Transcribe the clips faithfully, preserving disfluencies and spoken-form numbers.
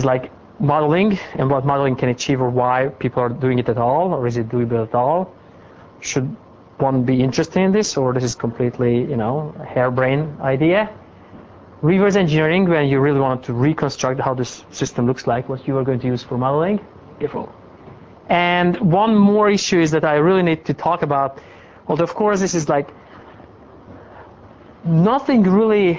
is like modeling and what modeling can achieve, or why people are doing it at all, or is it doable at all? Should one be interested in this, or this is completely, you know, a harebrained idea? Reverse engineering, when you really want to reconstruct how this system looks like, what you are going to use for modeling. Careful. And one more issue is that I really need to talk about, although of course this is like nothing really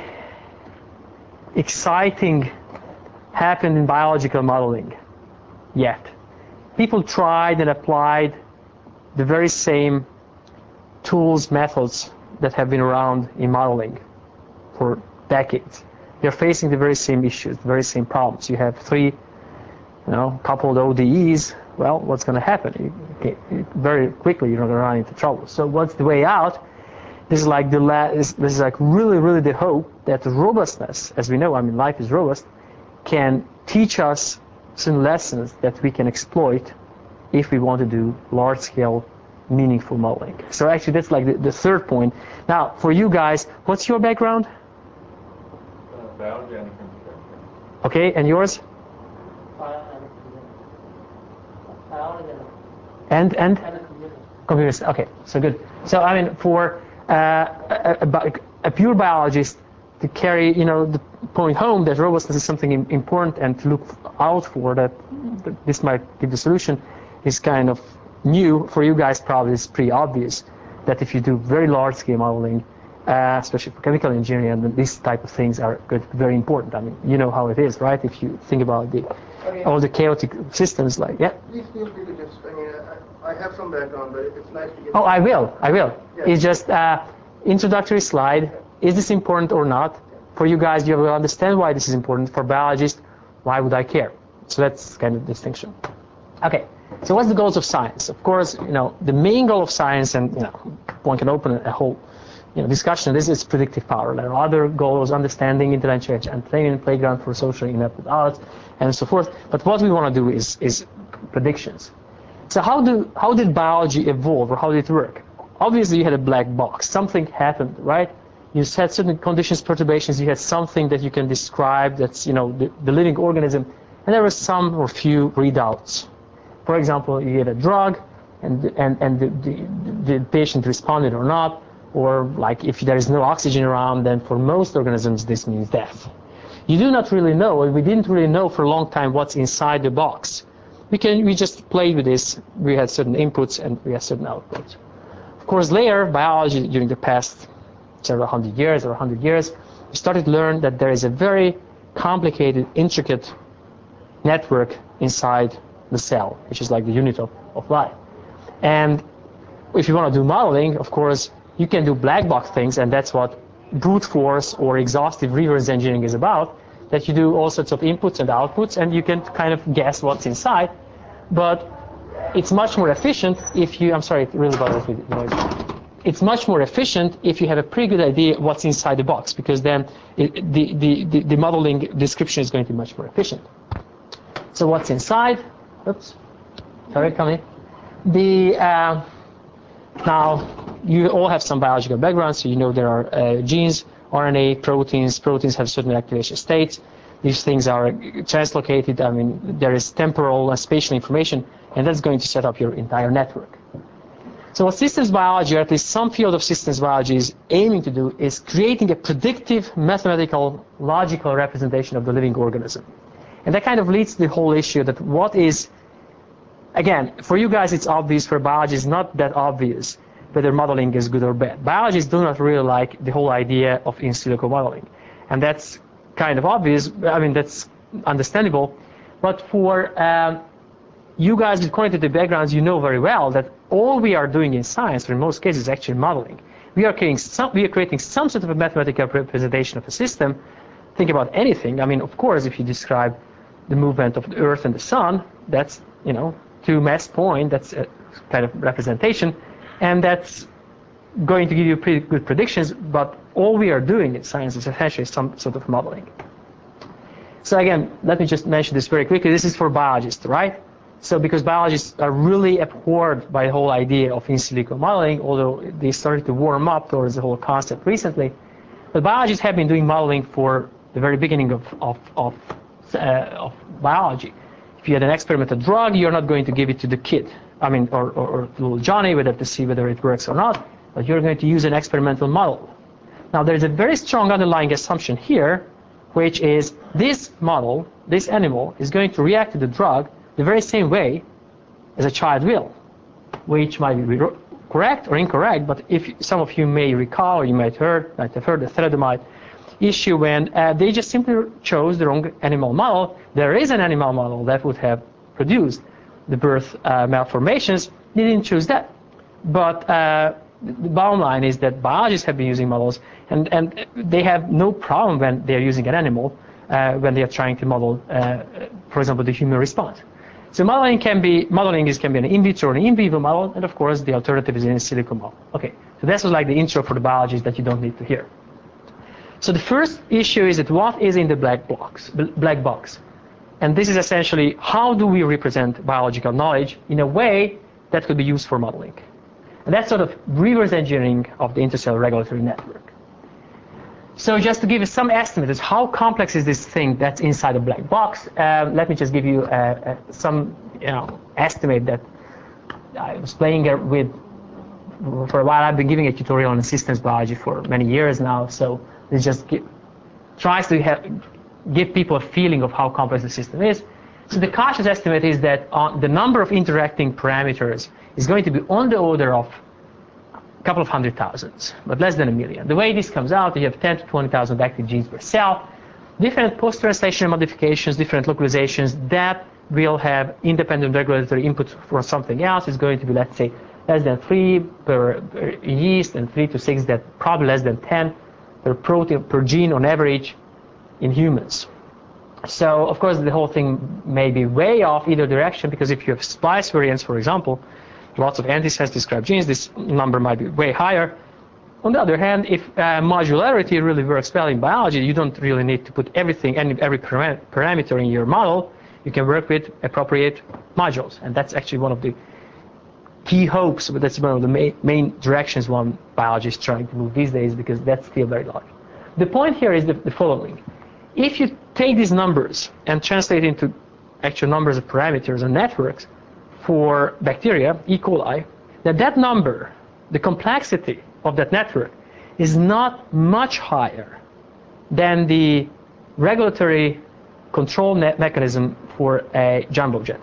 exciting happened in biological modeling yet. People tried and applied the very same tools, methods that have been around in modeling for decades. They're facing the very same issues, the very same problems. You have three, you know, coupled O D Es. Well, what's going to happen? You, you, very quickly, you're going to run into trouble. So what's the way out? This is like the la- this, this is like really, really the hope that robustness, as we know, I mean, life is robust, can teach us some lessons that we can exploit if we want to do large-scale, meaningful modeling. So actually, that's like the, the third point. Now, for you guys, what's your background? Uh, biology and computer. Okay, and yours? And and computers. Okay, so good. So I mean, for uh, a, a, a pure biologist to carry, you know, the point home that robustness is something important and to look out for, that, that this might give the solution, is kind of new. For you guys, probably it's pretty obvious that if you do very large-scale modeling, uh, especially for chemical engineering, then these type of things are good, very important. I mean, you know how it is, right? If you think about the Okay. all the chaotic systems, like yeah. Please feel free to just, I mean, I, I have some background, but it's nice to get... Oh, I will, I will. Yeah. It's just uh, introductory slide. Is this important or not? For you guys, you will understand why this is important. For biologists, why would I care? So that's kind of the distinction. Okay, so what's the goals of science? Of course, you know, the main goal of science, and you know, one can open a whole you know, discussion, this is predictive power. There are other goals, understanding, intellectual entertainment, playground for social innovative arts, and so forth. But what we want to do is, is predictions. So how do how did biology evolve, or how did it work? Obviously, you had a black box. Something happened, right? You had certain conditions, perturbations. You had something that you can describe. That's you know the, the living organism, and there were some or few readouts. For example, you get a drug, and and and the, the, the patient responded or not, or like if there is no oxygen around, then for most organisms this means death. You do not really know, and we didn't really know for a long time what's inside the box. We can we just played with this. We had certain inputs and we had certain outputs. Of course, later biology during the past several hundred years or hundred years, we started to learn that there is a very complicated, intricate network inside the cell, which is like the unit of, of life. And if you want to do modeling, of course, you can do black box things, and that's what brute force or exhaustive reverse engineering is about, that you do all sorts of inputs and outputs, and you can kind of guess what's inside. But it's much more efficient if you, I'm sorry, it really bothers me, the noise. It's much more efficient if you have a pretty good idea what's inside the box, because then it, the, the, the, the modeling description is going to be much more efficient. So what's inside? Oops. Sorry, come in. The, uh, now, you all have some biological background, so you know there are uh, genes, R N A, proteins. Proteins have certain activation states. These things are translocated. I mean, there is temporal and spatial information, and that's going to set up your entire network. So what systems biology, or at least some field of systems biology, is aiming to do is creating a predictive, mathematical, logical representation of the living organism. And that kind of leads to the whole issue that what is, again, for you guys it's obvious, for biology it's not that obvious whether modeling is good or bad. Biologists do not really like the whole idea of in silico modeling. And that's kind of obvious, I mean, that's understandable. But for um, you guys with quantitative backgrounds, you know very well that all we are doing in science, in most cases, is actually modeling. We are creating some, we are creating some sort of a mathematical representation of a system. Think about anything. I mean, of course, if you describe the movement of the Earth and the Sun, that's, you know, to mass point, that's a kind of representation. And that's going to give you pretty good predictions, but all we are doing in science is essentially some sort of modeling. So again, let me just mention this very quickly. This is for biologists, right? So because biologists are really abhorred by the whole idea of in silico modeling, although they started to warm up towards the whole concept recently. But biologists have been doing modeling for the very beginning of, of, of uh, of biology. If you had an experimental drug, you're not going to give it to the kid, I mean, or, or, or little Johnny, whether to see whether it works or not, but you're going to use an experimental model. Now, there's a very strong underlying assumption here, which is this model, this animal, is going to react to the drug the very same way as a child will, which might be correct or incorrect, but if some of you may recall, or you might, heard, might have heard the thalidomide issue when uh, they just simply chose the wrong animal model. There is an animal model that would have produced the birth uh, malformations. They didn't choose that. But uh, the bottom line is that biologists have been using models, and, and they have no problem when they're using an animal uh, when they are trying to model, uh, for example, the human response. So modeling can be modeling is can be an in vitro or an in vivo model, and of course the alternative is an in silico model. Okay, so this was like the intro for the biologists that you don't need to hear. So the first issue is that what is in the black box? Black box, and this is essentially how do we represent biological knowledge in a way that could be used for modeling, and that's sort of reverse engineering of the intercellular regulatory network. So just to give you some estimate of how complex is this thing that's inside the black box, uh, let me just give you uh, uh, some you know, estimate that I was playing with for a while. I've been giving a tutorial on systems biology for many years now, so it just give, tries to have, give people a feeling of how complex the system is. So the cautious estimate is that uh, the number of interacting parameters is going to be on the order of couple of hundred thousands, but less than a million. The way this comes out, you have ten to twenty thousand active genes per cell, different post-translational modifications, different localizations that will have independent regulatory input for something else. It's going to be, let's say, less than three per, per yeast and three to six, that probably less than ten per protein per gene on average in humans. So, of course, the whole thing may be way off either direction, because if you have splice variants, for example, lots of antisense described genes, this number might be way higher. On the other hand, if uh, modularity really works well in biology, you don't really need to put everything, any, every param parameter in your model. You can work with appropriate modules, and that's actually one of the key hopes, but that's one of the main, main directions one biologist is trying to move these days, because that's still very large. The point here is the, the following. If you take these numbers and translate into actual numbers of parameters and networks, for bacteria, E. coli, that that number, the complexity of that network, is not much higher than the regulatory control mechanism for a jumbo jet.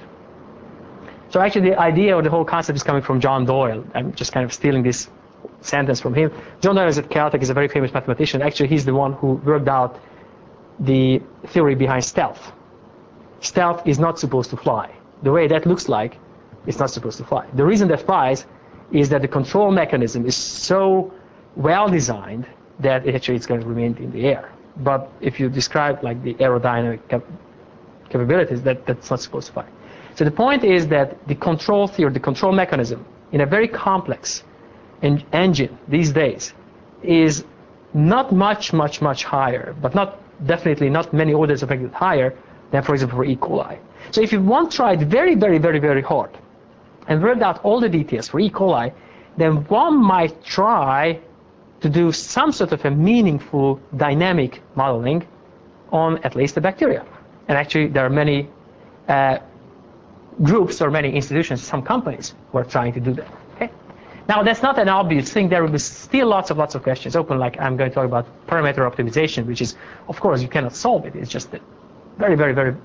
So actually the idea or the whole concept is coming from John Doyle. I'm just kind of stealing this sentence from him. John Doyle is at Caltech, is a very famous mathematician. Actually, he's the one who worked out the theory behind stealth. Stealth is not supposed to fly. The way that looks like, it's not supposed to fly. The reason that flies is that the control mechanism is so well designed that it actually it's going to remain in the air. But if you describe like the aerodynamic cap capabilities, that, that's not supposed to fly. So the point is that the control theory, the control mechanism in a very complex en engine these days is not much, much, much higher, but not definitely not many orders of magnitude higher than, for example, for E. coli. So if you want to try it very, very, very, very hard and work out all the details for E. coli, then one might try to do some sort of a meaningful dynamic modeling on at least the bacteria. And actually, there are many uh, groups or many institutions, some companies who are trying to do that. Okay? Now, that's not an obvious thing. There will be still lots of lots of questions open, like I'm going to talk about parameter optimization, which is, of course, you cannot solve it. It's just a very, very, very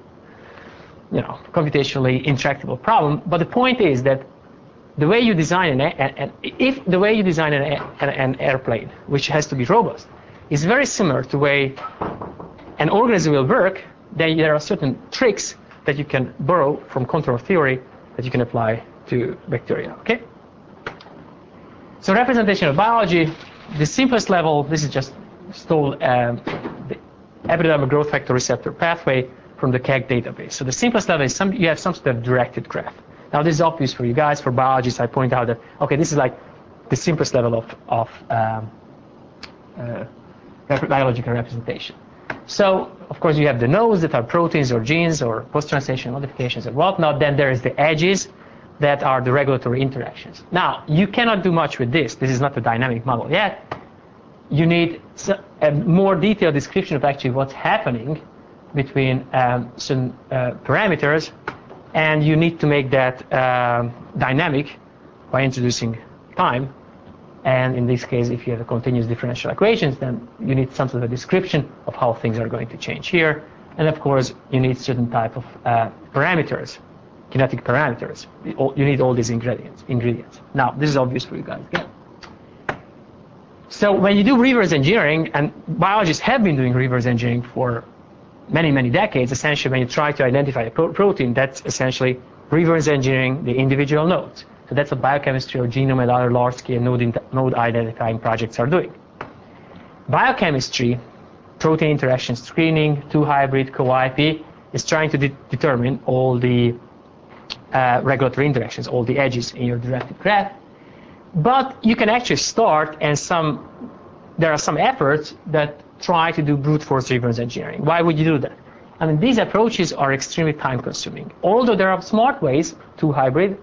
you know, computationally intractable problem. But the point is that the way you design an, an, an if the way you design an, an, an airplane, which has to be robust, is very similar to the way an organism will work, then there are certain tricks that you can borrow from control theory that you can apply to bacteria. Okay. So representation of biology, the simplest level. This is just stole um, the epidermal growth factor receptor pathway from the C A G database. So the simplest level is some, you have some sort of directed graph. Now this is obvious for you guys. For biologists, I point out that, okay, this is like the simplest level of, of um, uh, biological representation. So, of course, you have the nodes that are proteins or genes or post-translation modifications and whatnot. Then there is the edges that are the regulatory interactions. Now, you cannot do much with this. This is not a dynamic model yet. You need a more detailed description of actually what's happening between um, some uh, parameters, and you need to make that uh, dynamic by introducing time. And in this case, if you have a continuous differential equations, then you need some sort of a description of how things are going to change here. And of course, you need certain type of uh, parameters, kinetic parameters. You need all these ingredients. Ingredients. Now, this is obvious for you guys. Yeah. So when you do reverse engineering, and biologists have been doing reverse engineering for many, many decades, essentially when you try to identify a pro protein, that's essentially reverse engineering the individual nodes. So that's what biochemistry or genome and other large-scale node, node identifying projects are doing. Biochemistry, protein interaction screening, two hybrid, co-I P, is trying to de determine all the uh, regulatory interactions, all the edges in your directed graph. But you can actually start, and some there are some efforts that try to do brute force reverse engineering. Why would you do that? I mean, these approaches are extremely time consuming. Although there are smart ways to hybrid,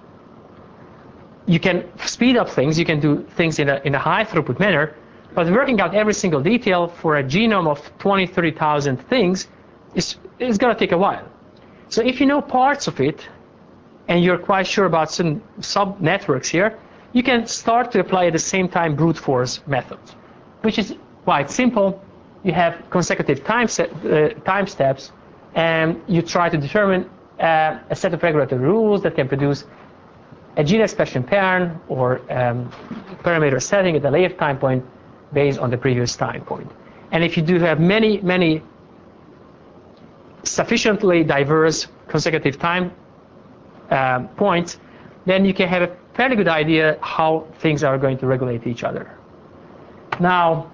you can speed up things, you can do things in a, in a high throughput manner, but working out every single detail for a genome of twenty, thirty thousand things is, is going to take a while. So if you know parts of it, and you're quite sure about some sub-networks here, you can start to apply at the same time brute force methods, which is quite simple. You have consecutive time, set, uh, time steps, and you try to determine uh, a set of regulatory rules that can produce a gene expression pattern or um, parameter setting at a later time point based on the previous time point. And if you do have many, many sufficiently diverse consecutive time uh, points, then you can have a fairly good idea how things are going to regulate each other. Now,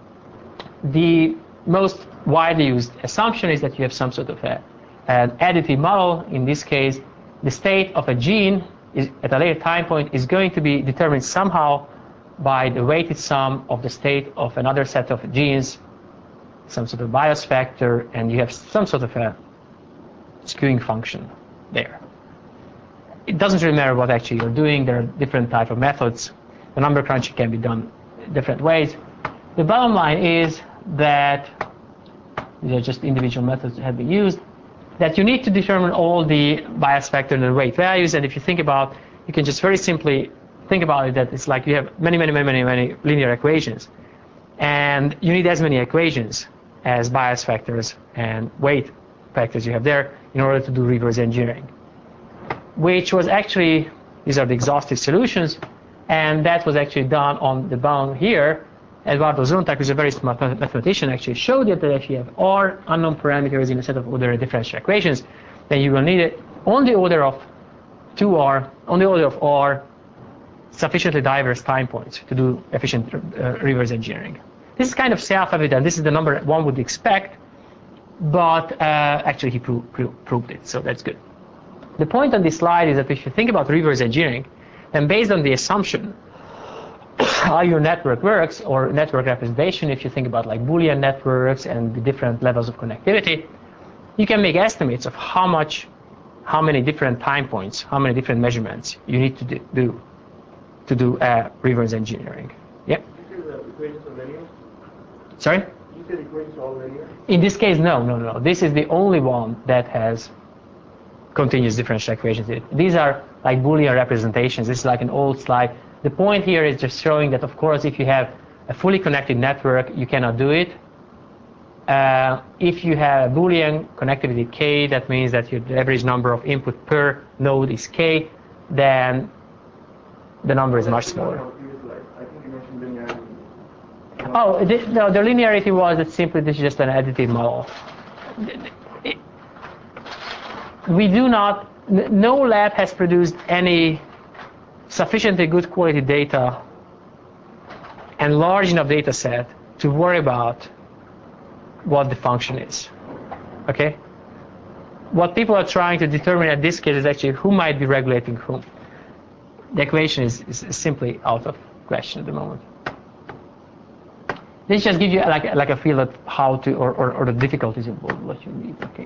the most widely used assumption is that you have some sort of a, an additive model. In this case, the state of a gene is, at a later time point is going to be determined somehow by the weighted sum of the state of another set of genes, some sort of bias factor, and you have some sort of a skewing function there. It doesn't really matter what actually you're doing. There are different types of methods. The number crunching can be done different ways. The bottom line is that these are just individual methods that have been used, that you need to determine all the bias factor and the weight values. And if you think about, you can just very simply think about it that it's like you have many, many, many, many, many linear equations. And you need as many equations as bias factors and weight factors you have there in order to do reverse engineering, which was actually, these are the exhaustive solutions, and that was actually done on the bound here. Eduardo Zonta, who's a very smart mathematician, actually showed it that if you have R unknown parameters in a set of order differential equations, then you will need it on the order of two R, on the order of R, sufficiently diverse time points to do efficient uh, reverse engineering. This is kind of self-evident. This is the number one would expect, but uh, actually he pro pro proved it, so that's good. The point on this slide is that if you think about reverse engineering, then based on the assumption how your network works, or network representation, if you think about like Boolean networks and the different levels of connectivity, you can make estimates of how much, how many different time points, how many different measurements you need to do to do uh, reverse engineering. Yep. You said the equations are linear? Sorry? You said equations are all linear? In this case, no, no, no. This is the only one that has continuous differential equations in it. These are like Boolean representations. This is like an old slide. The point here is just showing that, of course, if you have a fully connected network, you cannot do it. Uh, if you have a Boolean connectivity k, that means that your average number of input per node is k, then the number is much smaller. I think you mentioned linearity. Oh, the, no, the linearity was that simply this is just an additive model. It, we do not, no lab has produced any sufficiently good quality data and large enough data set to worry about what the function is. Okay? What people are trying to determine at this case is actually who might be regulating whom. The equation is, is simply out of question at the moment. This just gives you like, like a feel of how to, or, or, or the difficulties involved, what you need. Okay.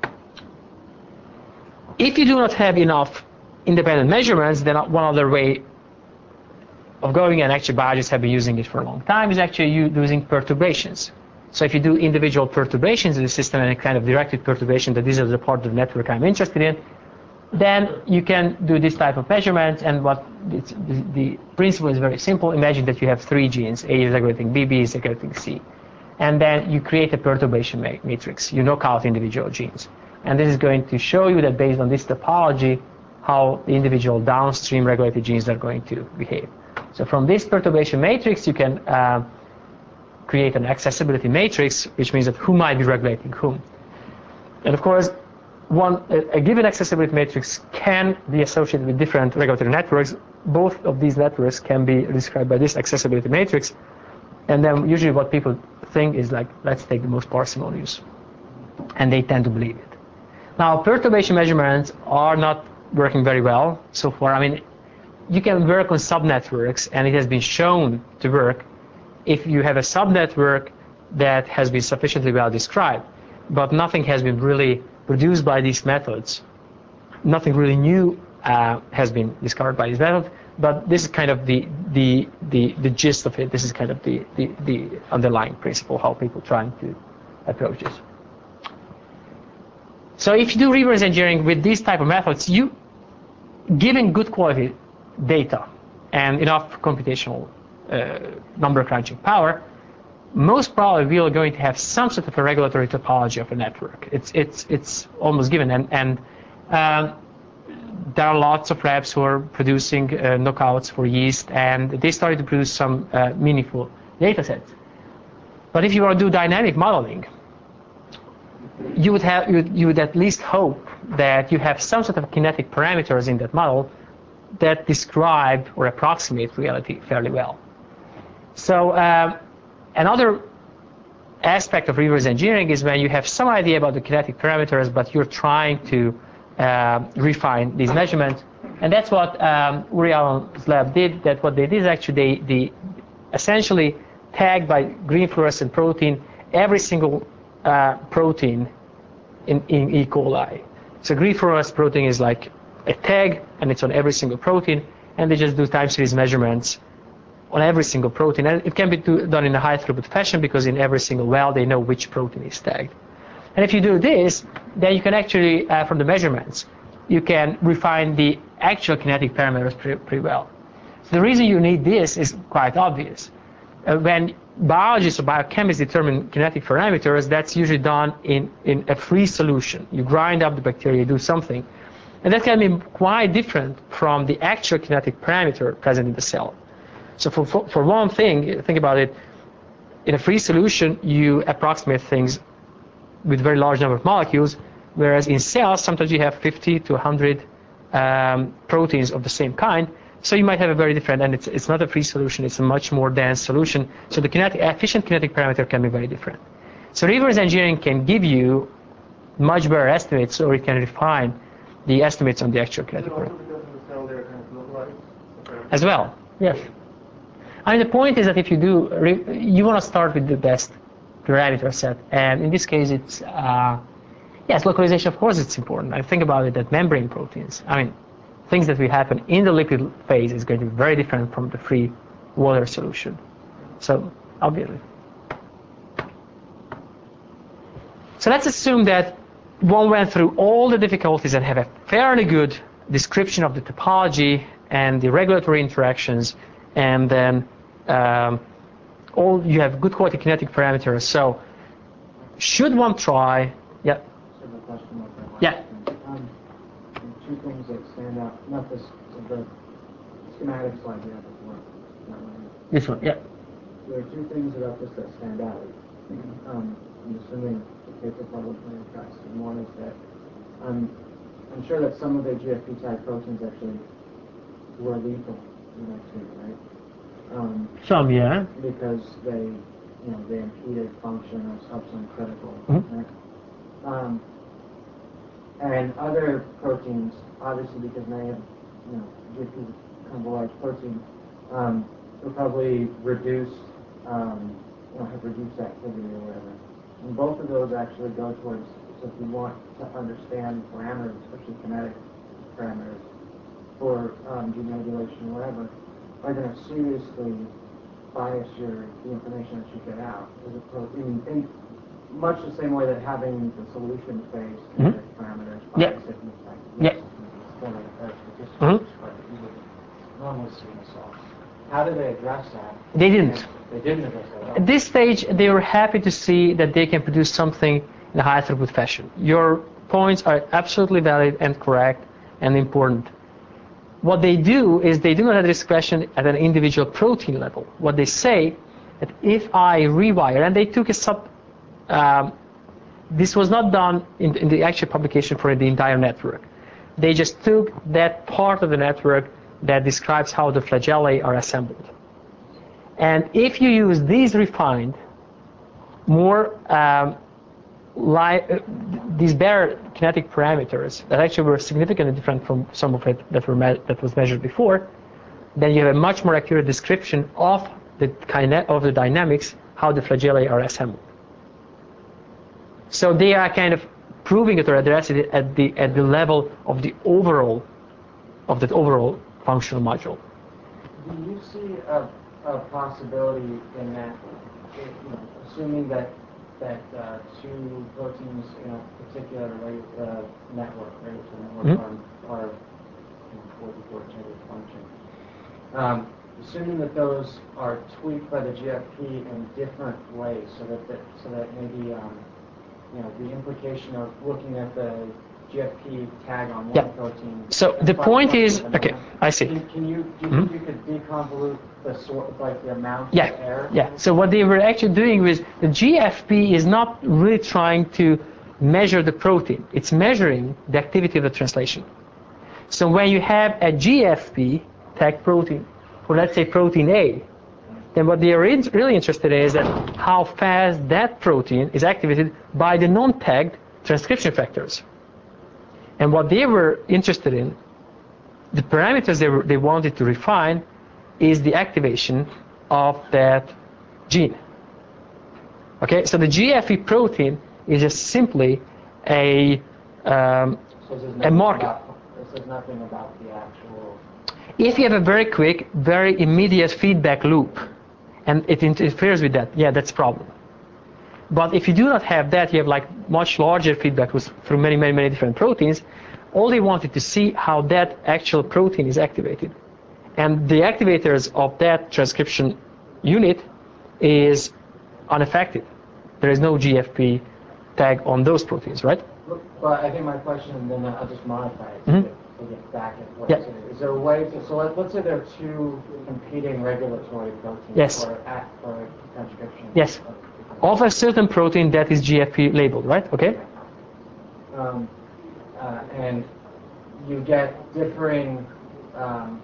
If you do not have enough independent measurements, then one other way of going, and actually biologists have been using it for a long time, is actually using perturbations. So if you do individual perturbations in the system and a kind of directed perturbation that these are the part of the network I'm interested in, then you can do this type of measurements. And what it's, the, the principle is very simple. Imagine that you have three genes, A is regulating B, B is regulating C. And then you create a perturbation ma matrix. You knock out individual genes. And this is going to show you that based on this topology, how the individual downstream regulated genes are going to behave. So from this perturbation matrix, you can uh, create an accessibility matrix, which means that who might be regulating whom. And of course, one a, a given accessibility matrix can be associated with different regulatory networks. Both of these networks can be described by this accessibility matrix. And then usually what people think is like, let's take the most parsimonious. And they tend to believe it. Now, perturbation measurements are not working very well so far. I mean, you can work on subnetworks, and it has been shown to work if you have a subnetwork that has been sufficiently well described, but nothing has been really produced by these methods. Nothing really new uh, has been discovered by these methods, but this is kind of the the the, the gist of it. This is kind of the, the, the underlying principle, how people trying to approach this. So if you do reverse engineering with these type of methods, you, given good quality data and enough computational uh, number crunching power, most probably we are going to have some sort of a regulatory topology of a network. It's it's it's almost given, and and um, there are lots of labs who are producing uh, knockouts for yeast, and they started to produce some uh, meaningful data sets. But if you want to do dynamic modeling, you would have you would, you would at least hope that you have some sort of kinetic parameters in that model that describe or approximate reality fairly well. So uh, another aspect of reverse engineering is when you have some idea about the kinetic parameters, but you're trying to uh, refine these measurements. And that's what um, Uri Alon's lab did. That what they did is actually they, they essentially tagged by green fluorescent protein every single uh, protein in, in E. coli. So green fluorescent protein is like a tag, and it's on every single protein, and they just do time series measurements on every single protein. And it can be do, done in a high throughput fashion because in every single well they know which protein is tagged. And if you do this, then you can actually, uh, from the measurements, you can refine the actual kinetic parameters pretty, pretty well. So the reason you need this is quite obvious. Uh, when biologists or biochemists determine kinetic parameters, that's usually done in, in a free solution. You grind up the bacteria, do something. And that can be quite different from the actual kinetic parameter present in the cell. So for, for, for one thing, think about it, in a free solution, you approximate things with a very large number of molecules, whereas in cells, sometimes you have fifty to one hundred um, proteins of the same kind. So you might have a very different, and it's, it's not a free solution, it's a much more dense solution. So the kinetic, efficient kinetic parameter can be very different. So reverse engineering can give you much better estimates, or it can refine the estimates on the actual kinetic parameter. As well, yes. I mean, the point is that if you do, you want to start with the best parameter set, and in this case, it's uh, yes, localization. Of course, it's important. I think about it that membrane proteins. I mean, things that will happen in the liquid phase is going to be very different from the free water solution. So obviously. So let's assume that one went through all the difficulties and have a fairly good description of the topology and the regulatory interactions, and then um, all you have good quality kinetic parameters. So should one try? Yeah. Yeah. Um, two things that stand out. Not this, the schematic slide you had before. Not really. This one. Yeah. There are two things about this that stand out. Um, I'm assuming the paper publicly tracks. And one is that um, I'm sure that some of the G F P type proteins actually were lethal in that too, right? Um, Some, yeah. Because they, you know, they impeded function of substance critical. Mm-hmm. Right? Um, and other proteins, obviously, because many of, you know, G F P is kind of a large protein, um, will probably reduce, um, you know, have reduced activity or whatever. And both of those actually go towards, so if you want to understand parameters, especially kinetic parameters, for um, gene regulation or whatever, are going to seriously bias your the information that you get out. As opposed, in, in much the same way that having the solution phase Mhm. parameters Yeah. bias it in fact. Yeah. Mhm. Normally see results. How do they address that? They didn't. They didn't address that. At this stage, they were happy to see that they can produce something in a high throughput fashion. Your points are absolutely valid and correct and important. What they do is they do not address question at an individual protein level. What they say that if I rewire, and they took a sub, um, this was not done in, in the actual publication for the entire network. They just took that part of the network that describes how the flagellae are assembled. And if you use these refined, more um, li uh, these bare kinetic parameters that actually were significantly different from some of it that were that was measured before, then you have a much more accurate description of the of the dynamics, how the flagellae are assembled. So they are kind of proving it or addressing it at the at the level of the overall of that overall functional module. Do you see a, a possibility in that, you know, assuming that that uh, two proteins in a particular rate, uh, network, regulatory network, mm-hmm. are, are forty-four intended function. Um, assuming that those are tweaked by the G F P in different ways, so that, that so that maybe um, you know the implication of looking at the G F P tag on one yep. protein. So the point is, okay, I see. Can, can you do you mm-hmm. think you could deconvolute the sort, like the amount yeah. of error? Yeah. So what they were actually doing was the G F P is not really trying to measure the protein. It's measuring the activity of the translation. So when you have a G F P tag protein, for let's say protein A, then what they are really interested in is that how fast that protein is activated by the non-tagged transcription factors. And what they were interested in, the parameters they, were, they wanted to refine, is the activation of that gene. Okay, so the G F P protein is just simply a um, so a marker. About, this is nothing about the actual. If you have a very quick, very immediate feedback loop, and it interferes with that, yeah, that's a problem. But if you do not have that, you have like much larger feedback loops through many, many, many different proteins. All they wanted to see how that actual protein is activated. And the activators of that transcription unit is unaffected. There is no G F P tag on those proteins, right? But I think my question, and then I'll just modify it to, mm-hmm. get, to get back at what yeah. you said. Is there a way to, so let, let's say there are two competing regulatory proteins yes. for, for transcription. Yes. Of a certain protein that is G F P labeled, right? Okay. Um, uh, and you get differing, um,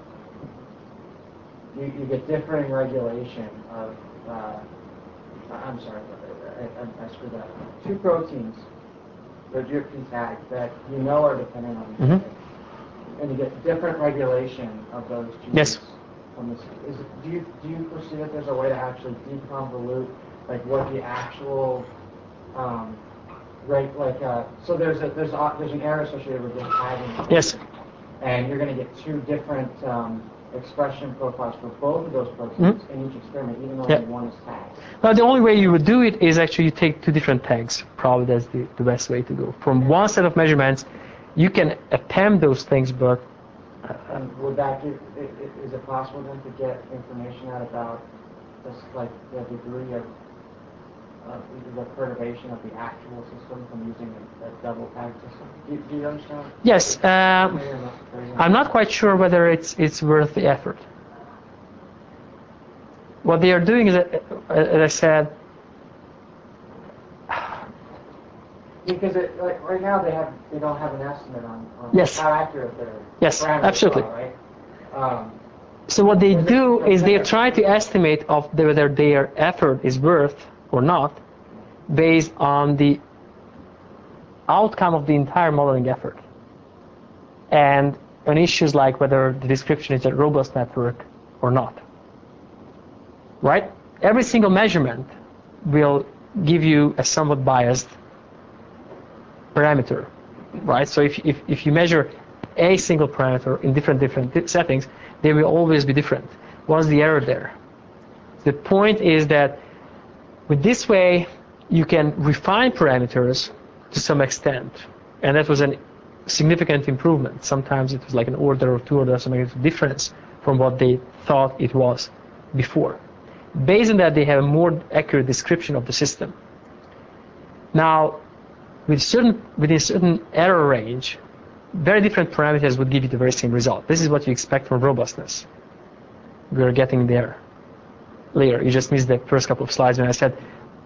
you, you get differing regulation of. Uh, I'm sorry, I, I, I screwed up. Two proteins, they're G F P tagged that you know are dependent on each other, mm-hmm. and you get different regulation of those genes. Yes. From this. Is it, do you do you foresee that there's a way to actually deconvolute like what the actual um, right like uh, so there's a there's a, there's an error associated with this tagging. Yes. And you're going to get two different um, expression profiles for both of those proteins mm-hmm. in each experiment, even though yep. only one is tagged. Well, the only way you would do it is actually you take two different tags. Probably that's the, the best way to go. From one set of measurements, you can attempt those things, but uh, and would that give, is it possible then to get information out about this, like the degree of uh, the perturbation of the actual system from using a, a double tag system? Do, do you understand? Yes. Um, I'm not quite sure whether it's it's worth the effort. What they are doing is, as I said, because it, like right now they have they don't have an estimate on, on yes. how accurate their yes, absolutely. Are, right? Um, so what they do is they try to estimate of the, whether their effort is worth or not, based on the outcome of the entire modeling effort, and on issues like whether the description is a robust network or not. Right? Every single measurement will give you a somewhat biased parameter, right? So if, if, if you measure a single parameter in different different settings, they will always be different. What's the error there? The point is that with this way, you can refine parameters to some extent, and that was a significant improvement. Sometimes it was like an order or two orders of difference from what they thought it was before. Based on that, they have a more accurate description of the system. Now, with certain, within a certain error range, very different parameters would give you the very same result. This is what you expect from robustness. We're getting there later. You just missed the first couple of slides when I said,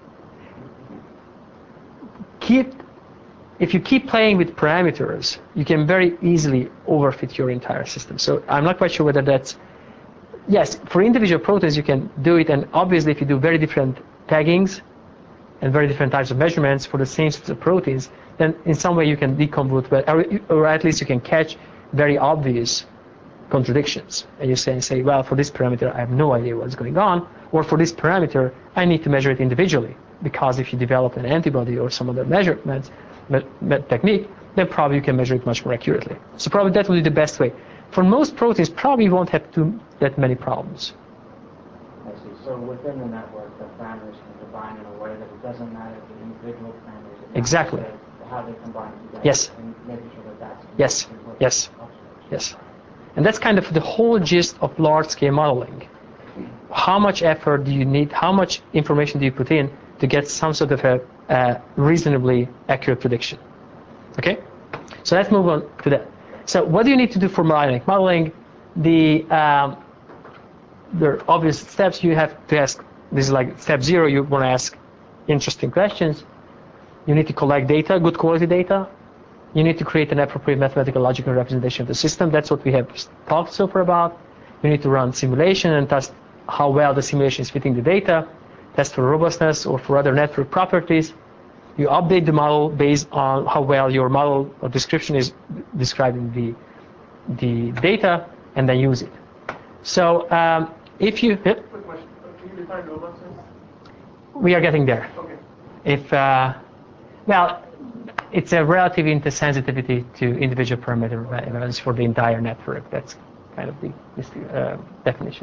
keep, if you keep playing with parameters, you can very easily overfit your entire system. So I'm not quite sure whether that's, yes, for individual proteins you can do it, and obviously if you do very different taggings and very different types of measurements for the same sets of proteins, then in some way you can deconvolute, or, or at least you can catch very obvious contradictions. And you say, say, well, for this parameter I have no idea what's going on, or for this parameter I need to measure it individually, because if you develop an antibody or some other measurement me me technique, then probably you can measure it much more accurately. So probably that would be the best way. For most proteins, probably you won't have too, that many problems. I see. So within the network, the parameters can combine in a way that it doesn't matter the individual parameters. Exactly. How they combine together. Yes. And making sure that that's yes. Yes. Yes. And that's kind of the whole gist of large-scale modeling. How much effort do you need? How much information do you put in to get some sort of a uh, reasonably accurate prediction? Okay. So let's move on to that. So what do you need to do for dynamic modeling? The um, there are obvious steps you have to ask. This is like step zero. You want to ask interesting questions. You need to collect data, good quality data. You need to create an appropriate mathematical logical representation of the system. That's what we have talked so far about. You need to run simulation and test how well the simulation is fitting the data, test for robustness or for other network properties. You update the model based on how well your model or description is describing the, the data, and then use it. So um, if you... Quick question. Can you define robustness? We are getting there. Okay. If, uh, well, it's a relative intersensitivity to individual parameter values for the entire network. That's kind of the uh, definition.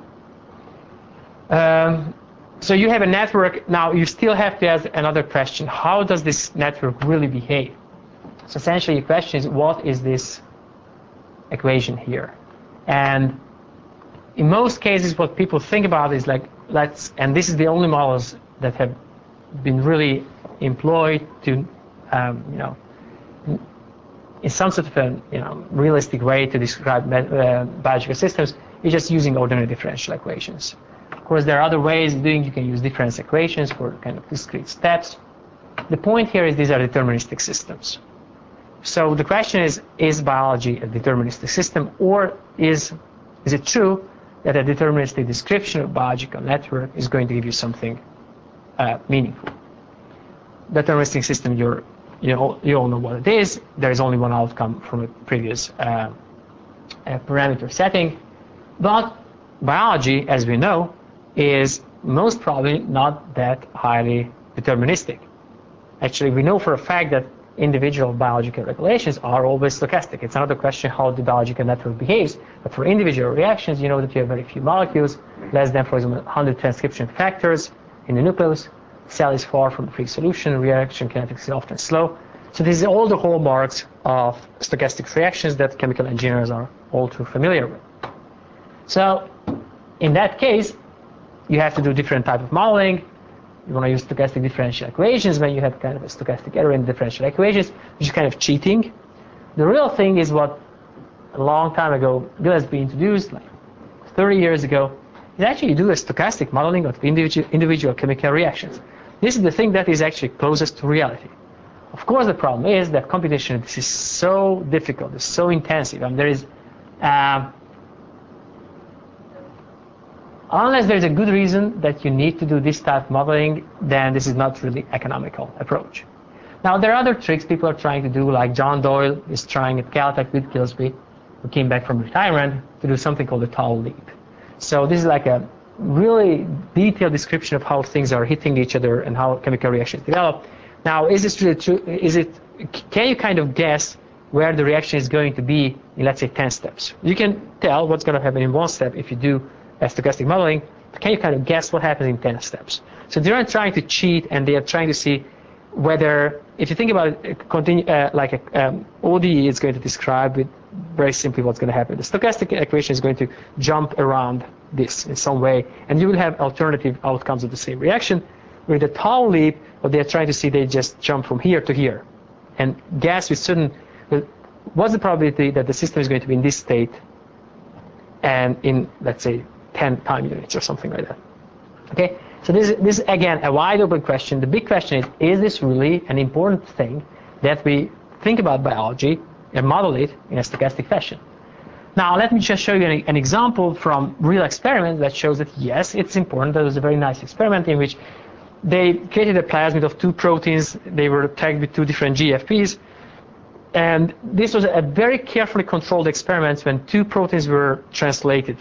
Um, so you have a network. Now you still have to ask another question. How does this network really behave? So essentially the question is, what is this equation here? And in most cases what people think about is like, let's, and this is the only models that have been really employed to um, you know, in some sort of a you know realistic way to describe uh, biological systems, is just using ordinary differential equations. Of course, there are other ways of doing. You can use difference equations for kind of discrete steps. The point here is these are deterministic systems. So the question is: is biology a deterministic system, or is is it true that a deterministic description of biological network is going to give you something uh, meaningful? Deterministic system, you're You all, you all know what it is. There is only one outcome from a previous uh, uh, parameter setting. But biology, as we know, is most probably not that highly deterministic. Actually, we know for a fact that individual biological regulations are always stochastic. It's another question how the biological network behaves. But for individual reactions, you know that you have very few molecules, less than, for example, one hundred transcription factors in the nucleus. Cell is far from the free solution. Reaction kinetics is often slow. So these are all the hallmarks of stochastic reactions that chemical engineers are all too familiar with. So in that case, you have to do different type of modeling. You want to use stochastic differential equations when you have kind of a stochastic error in differential equations, which is kind of cheating. The real thing is what a long time ago Gillespie introduced, like thirty years ago, is actually do a stochastic modeling of individual, individual chemical reactions. This is the thing that is actually closest to reality. Of course, the problem is that computation this is so difficult, it's so intensive, and there is, uh, unless there's a good reason that you need to do this type of modeling, then this is not really economical approach. Now, there are other tricks people are trying to do, like John Doyle is trying at Caltech with Gillespie, who came back from retirement, to do something called the tau leap. So this is like a really detailed description of how things are hitting each other and how chemical reactions develop. Now, is this really true? Is it? Can you kind of guess where the reaction is going to be in, let's say, ten steps? You can tell what's going to happen in one step if you do a stochastic modeling, can you kind of guess what happens in ten steps? So they aren't trying to cheat, and they are trying to see whether, if you think about it, continue, uh, like a, um, O D E is going to describe it very simply what's going to happen. The stochastic equation is going to jump around this in some way, and you will have alternative outcomes of the same reaction. With the tau leap, what they're trying to see, they just jump from here to here, and guess with certain, what's the probability that the system is going to be in this state, and in, let's say, ten time units or something like that. Okay. So this, this is, again, a wide open question. The big question is, is this really an important thing that we think about biology and model it in a stochastic fashion? Now, let me just show you an, an example from real experiment that shows that, yes, it's important. That was a very nice experiment in which they created a plasmid of two proteins. They were tagged with two different G F Ps. And this was a very carefully controlled experiment when two proteins were translated.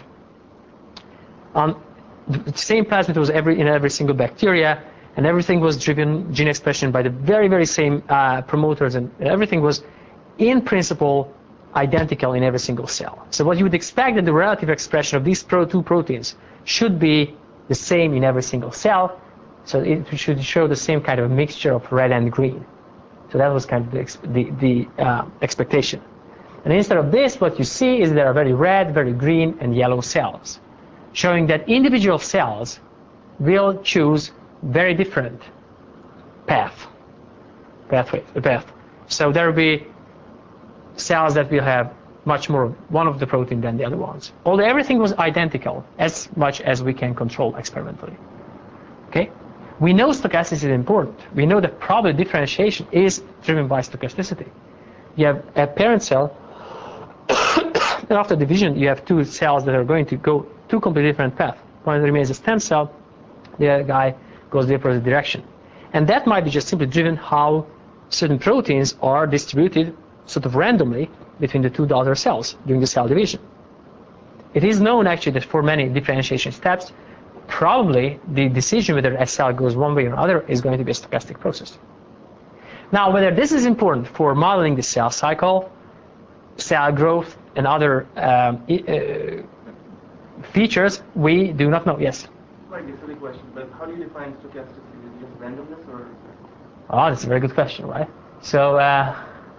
Um, The same plasmid was every, in every single bacteria, and everything was driven gene expression by the very, very same uh, promoters, and everything was, in principle, identical in every single cell. So what you would expect that the relative expression of these pro two proteins should be the same in every single cell, so it should show the same kind of mixture of red and green. So that was kind of the, the, the uh, expectation. And instead of this, what you see is there are very red, very green, and yellow cells, showing that individual cells will choose very different path, pathway, path. So there will be cells that will have much more of one of the protein than the other ones. Although everything was identical, as much as we can control experimentally. Okay? We know stochasticity is important. We know that probability differentiation is driven by stochasticity. You have a parent cell, and after division, you have two cells that are going to go two completely different paths. One remains a stem cell, the other guy goes the opposite direction. And that might be just simply driven how certain proteins are distributed sort of randomly between the two daughter cells during the cell division. It is known actually that for many differentiation steps, probably the decision whether a cell goes one way or another is going to be a stochastic process. Now, whether this is important for modeling the cell cycle, cell growth, and other um, uh, features, we do not know. Yes? Like a silly question, but how do you define stochasticity? Is it just randomness, or? Oh, that's a very good question, right? So, uh,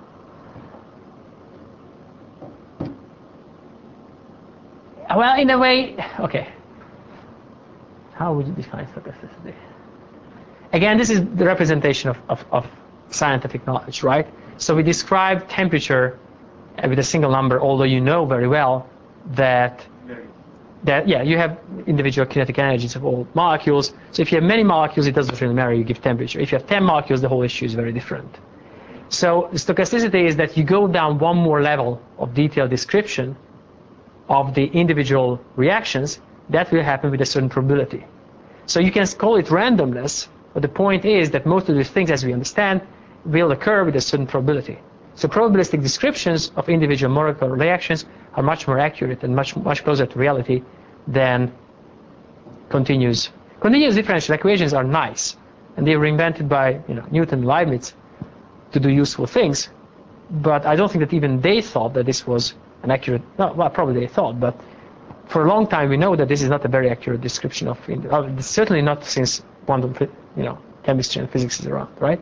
well, in a way, okay. How would you define stochasticity? Again, this is the representation of, of, of scientific knowledge, right? So we describe temperature with a single number, although you know very well that that yeah, you have individual kinetic energies of all molecules. So if you have many molecules, it doesn't really matter, you give temperature. If you have ten molecules, the whole issue is very different. So stochasticity is that you go down one more level of detailed description of the individual reactions. That will happen with a certain probability. So you can call it randomness, but the point is that most of these things, as we understand, will occur with a certain probability. So probabilistic descriptions of individual molecular reactions are much more accurate and much much closer to reality than continuous. Continuous differential equations are nice, and they were invented by you know Newton and Leibniz to do useful things. But I don't think that even they thought that this was an accurate. No, well, probably they thought, but for a long time we know that this is not a very accurate description of. Uh, certainly not since quantum, you know, chemistry and physics is around, right?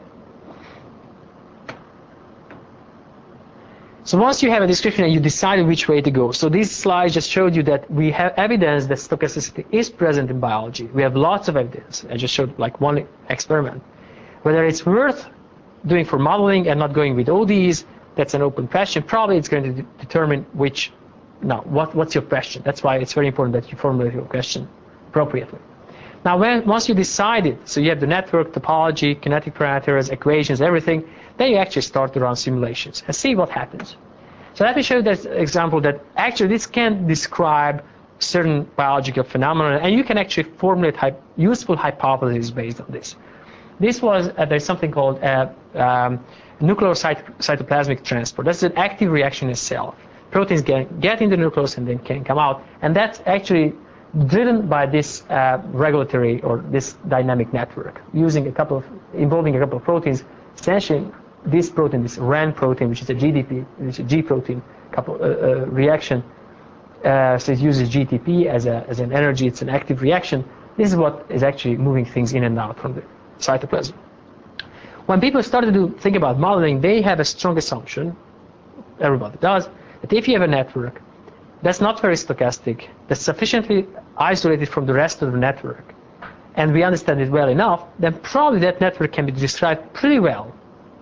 So once you have a description and you decide which way to go, so these slides just showed you that we have evidence that stochasticity is present in biology. We have lots of evidence. I just showed like one experiment. Whether it's worth doing for modeling and not going with O D Es, that's an open question. Probably it's going to de determine which, no, what, what's your question. That's why it's very important that you formulate your question appropriately. Now, when, once you decide it, so you have the network, topology, kinetic parameters, equations, everything, then you actually start to run simulations and see what happens. So let me show you this example that actually this can describe certain biological phenomena, and you can actually formulate hy useful hypotheses based on this. This was, uh, there's something called uh, um, nuclear cyt cytoplasmic transport. That's an active reaction in a cell. Proteins get, get in the nucleus and then can come out, and that's actually driven by this uh, regulatory or this dynamic network, using a couple of, involving a couple of proteins. Essentially, this protein, this R A N protein, which is a G D P, which is a G protein couple uh, uh, reaction, uh, so it uses G T P as, a, as an energy, it's an active reaction. This is what is actually moving things in and out from the cytoplasm. When people started to think about modeling, they have a strong assumption, everybody does, that if you have a network that's not very stochastic, that's sufficiently isolated from the rest of the network, and we understand it well enough, then probably that network can be described pretty well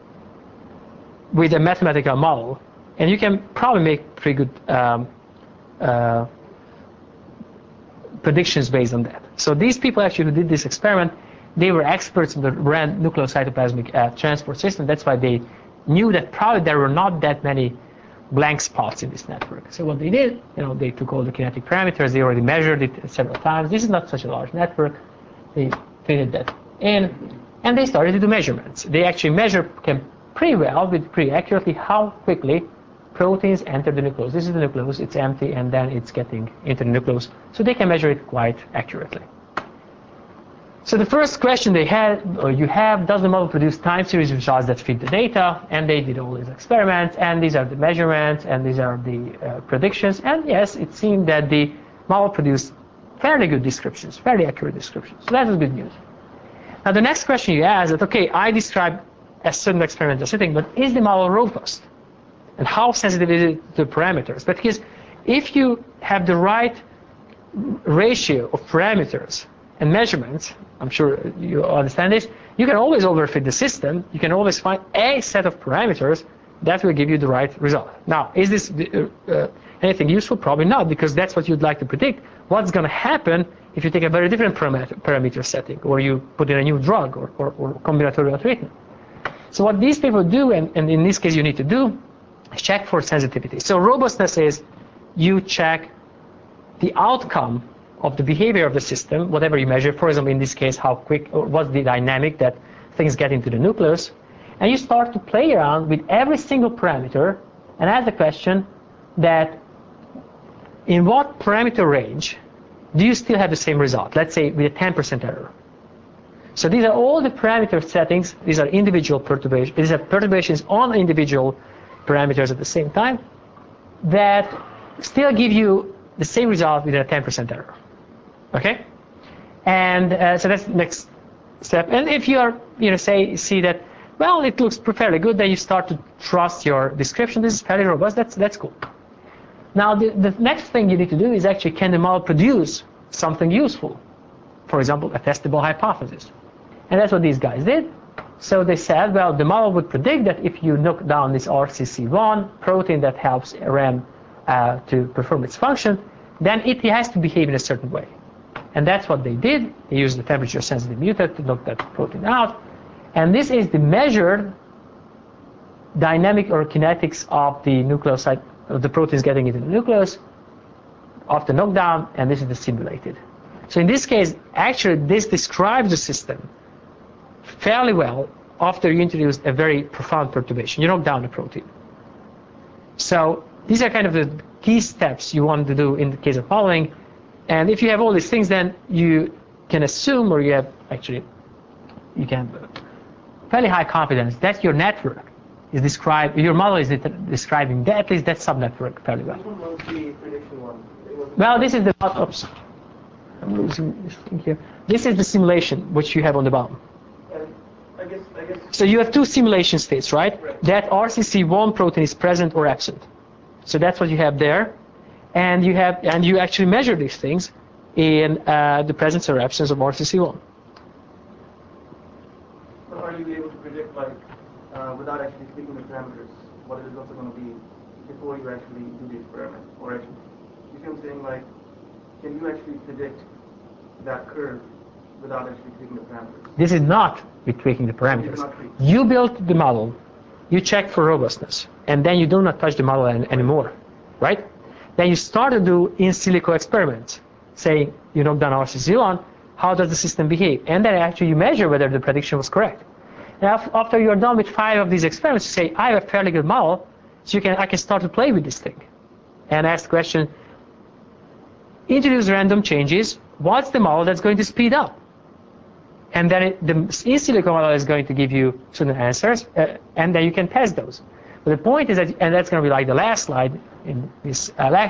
with a mathematical model, and you can probably make pretty good um, uh, predictions based on that. So these people actually who did this experiment, they were experts in the RAND nucleocytoplasmic uh, transport system. That's why they knew that probably there were not that many blank spots in this network. So what they did, you know, they took all the kinetic parameters, they already measured it several times. This is not such a large network. They fitted that in, and they started to do measurements. They actually measure can pretty well, with pretty accurately, how quickly proteins enter the nucleus. This is the nucleus, it's empty, and then it's getting into the nucleus. So they can measure it quite accurately. So the first question they had, or you have, does the model produce time series results that fit the data? And they did all these experiments, and these are the measurements, and these are the uh, predictions. And yes, it seemed that the model produced fairly good descriptions, fairly accurate descriptions. So that was good news. Now the next question you ask is, okay, I described a certain experimental setting, but is the model robust? And how sensitive is it to parameters? Because if you have the right ratio of parameters and measurements, I'm sure you understand this, you can always overfit the system. You can always find a set of parameters that will give you the right result. Now, is this uh, uh, anything useful? Probably not, because that's what you'd like to predict. What's going to happen if you take a very different parameter, parameter setting, or you put in a new drug, or, or, or combinatorial treatment? So what these people do, and, and in this case you need to do, is check for sensitivity. So robustness is you check the outcome of the behavior of the system, whatever you measure. For example, in this case, how quick, or what's the dynamic that things get into the nucleus, and you start to play around with every single parameter and ask the question that in what parameter range do you still have the same result? Let's say with a ten percent error. So these are all the parameter settings. These are individual perturbations. These are perturbations on individual parameters at the same time that still give you the same result with a ten percent error. Okay, and uh, so that's the next step. And if you are, you know, say see that, well, it looks fairly good, then you start to trust your description. This is fairly robust. That's that's cool. Now the, the next thing you need to do is actually, can the model produce something useful? For example, a testable hypothesis. And that's what these guys did. So they said, well, the model would predict that if you knock down this R C C one protein that helps RAM uh, to perform its function, then it has to behave in a certain way. And that's what they did. They used the temperature-sensitive mutate to knock that protein out. And this is the measured dynamic or kinetics of the nucleoside, of the proteins getting into the nucleus after knockdown, and this is the simulated. So in this case, actually, this describes the system fairly well after you introduce a very profound perturbation. You knock down the protein. So these are kind of the key steps you want to do in the case of modeling. And if you have all these things, then you can assume, or you have actually, you can have fairly high confidence that your network is described, your model is describing that, at least that subnetwork fairly well. Which one was the prediction one? It was Well, this is the, oops, I'm losing this thing here. This is the simulation which you have on the bottom. And I guess, I guess. So you have two simulation states, right? Right. That R C C one protein is present or absent. So that's what you have there. And you have, and you actually measure these things in uh, the presence or absence of R C C one. So are you able to predict, like, uh, without actually speaking the parameters, what it is also going to be before you actually do the experiment? Or actually, you see what I'm saying? Like, can you actually predict that curve without actually tweaking the parameters? This is not with tweaking the parameters. You built the model, you check for robustness, and then you do not touch the model an, anymore, right? Then you start to do in silico experiments, saying you knock down R C C one, how does the system behave? And then actually you measure whether the prediction was correct. Now, after you're done with five of these experiments, you say, I have a fairly good model, so you can, I can start to play with this thing. And ask the question, introduce random changes, what's the model that's going to speed up? And then it, the in silico model is going to give you certain answers, uh, and then you can test those. But the point is that, and that's going to be like the last slide in this uh, lecture,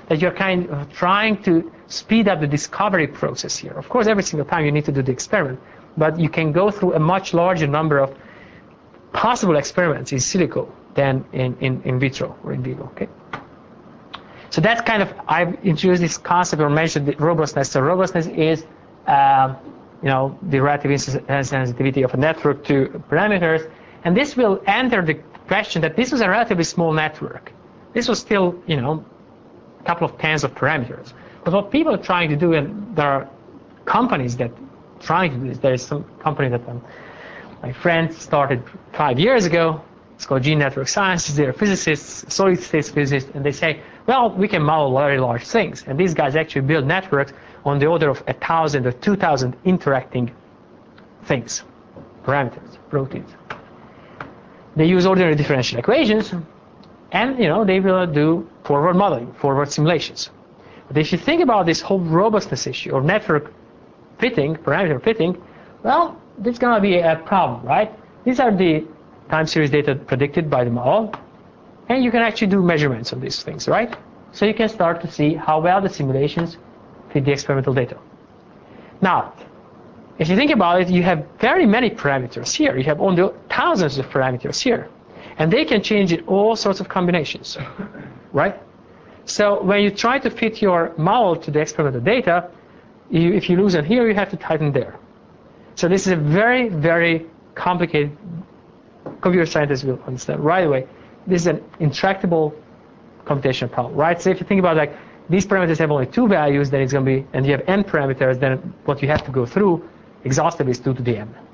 that you're kind of trying to speed up the discovery process here. Of course, every single time you need to do the experiment, but you can go through a much larger number of possible experiments in silico than in, in, in vitro or in vivo, okay? So that's kind of, I've introduced this concept or mentioned the robustness. So robustness is, um, you know, the relative sensitivity of a network to parameters. And this will enter the question that this was a relatively small network. This was still, you know, a couple of tens of parameters. But what people are trying to do, and there are companies that are trying to do this. There is some company that um, my friend started five years ago. It's called Gene Network Sciences. They're physicists, solid state physicists, and they say, well, we can model very large things. And these guys actually build networks on the order of a thousand or two thousand interacting things, parameters, proteins. They use ordinary differential equations, and you know they will do forward modeling, forward simulations. But if you think about this whole robustness issue or network fitting, parameter fitting, well, there's going to be a problem, right? These are the time series data predicted by the model, and you can actually do measurements of these things, right? So you can start to see how well the simulations fit the experimental data. Now, if you think about it, you have very many parameters here. You have only thousands of parameters here, and they can change in all sorts of combinations, right? So when you try to fit your model to the experimental data, you, if you lose it here, you have to tighten there. So this is a very, very complicated, computer scientists will understand right away. This is an intractable computational problem, right? So if you think about like these parameters have only two values, then it's going to be, and you have n parameters, then what you have to go through exhaustively is two to the n.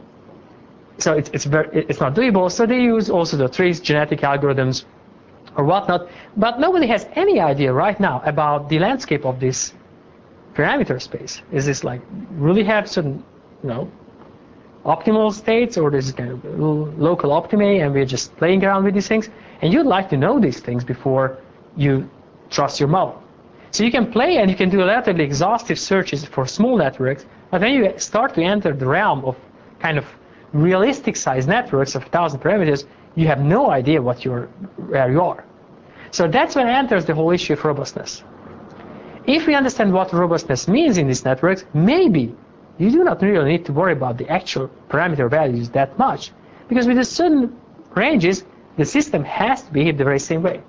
So it's it's very it's not doable. So they use also the trees, genetic algorithms, or whatnot. But nobody has any idea right now about the landscape of this parameter space. Is this like really have certain, you know, optimal states, or this kind of local optimae, and we're just playing around with these things? And you'd like to know these things before you trust your model. So you can play and you can do relatively exhaustive searches for small networks, but when you start to enter the realm of kind of realistic size networks of a thousand parameters, you have no idea what you're, where you are. So that's when enters the whole issue of robustness. If we understand what robustness means in these networks, maybe you do not really need to worry about the actual parameter values that much, because with a certain ranges, the system has to behave the very same way.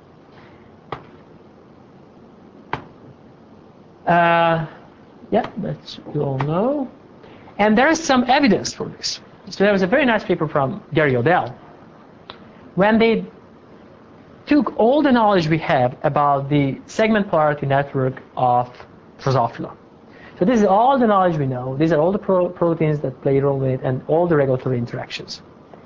Uh, yeah, that you all know. And there is some evidence for this. So there was a very nice paper from Gary Odell. When they took all the knowledge we have about the segment polarity network of Drosophila. So this is all the knowledge we know. These are all the pro proteins that play a role in it and all the regulatory interactions.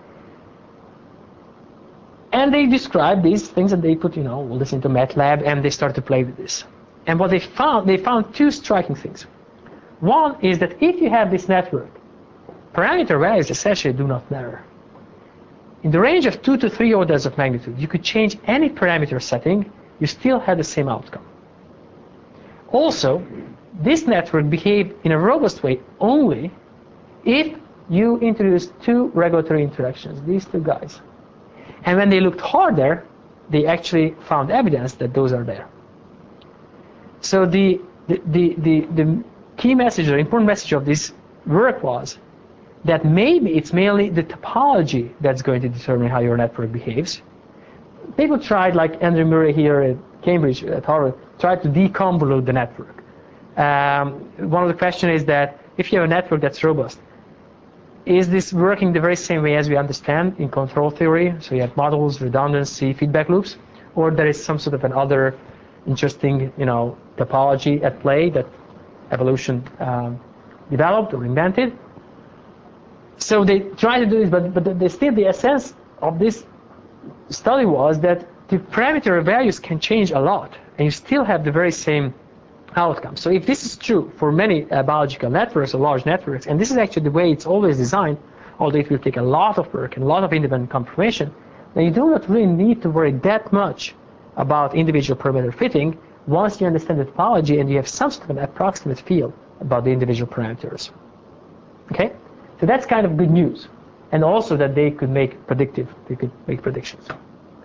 And they describe these things and they put, you know, all this into MATLAB and they start to play with this. And what they found, they found two striking things. One is that if you have this network, parameter values essentially do not matter. In the range of two to three orders of magnitude, you could change any parameter setting, you still had the same outcome. Also, this network behaved in a robust way only if you introduced two regulatory interactions, these two guys. And when they looked harder, they actually found evidence that those are there. So the, the, the, the, the key message or important message of this work was that maybe it's mainly the topology that's going to determine how your network behaves. People tried, like Andrew Murray here at Cambridge, at Harvard, tried to deconvolute the network. Um, one of the questions is that if you have a network that's robust, is this working the very same way as we understand in control theory? So you have models, redundancy, feedback loops, or there is some sort of another interesting, you know, topology at play that evolution um, developed or invented. So they tried to do this, but but they still the essence of this study was that the parameter values can change a lot, and you still have the very same outcome. So if this is true for many uh, biological networks or large networks, and this is actually the way it's always designed, although it will take a lot of work and a lot of independent confirmation, then you do not really need to worry that much about individual parameter fitting once you understand the topology and you have some sort of an approximate feel about the individual parameters. Okay? So that's kind of good news. And also that they could make predictive, they could make predictions.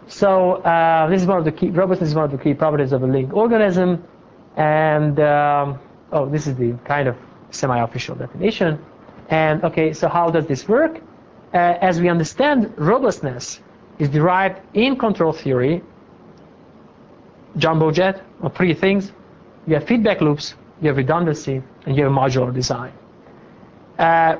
So uh, this is one of the key, robustness is one of the key properties of a living organism. And, um, oh, this is the kind of semi-official definition. And, okay, so how does this work? Uh, as we understand, robustness is derived in control theory, jumbo jet, of three things. You have feedback loops, you have redundancy, and you have modular design. Uh,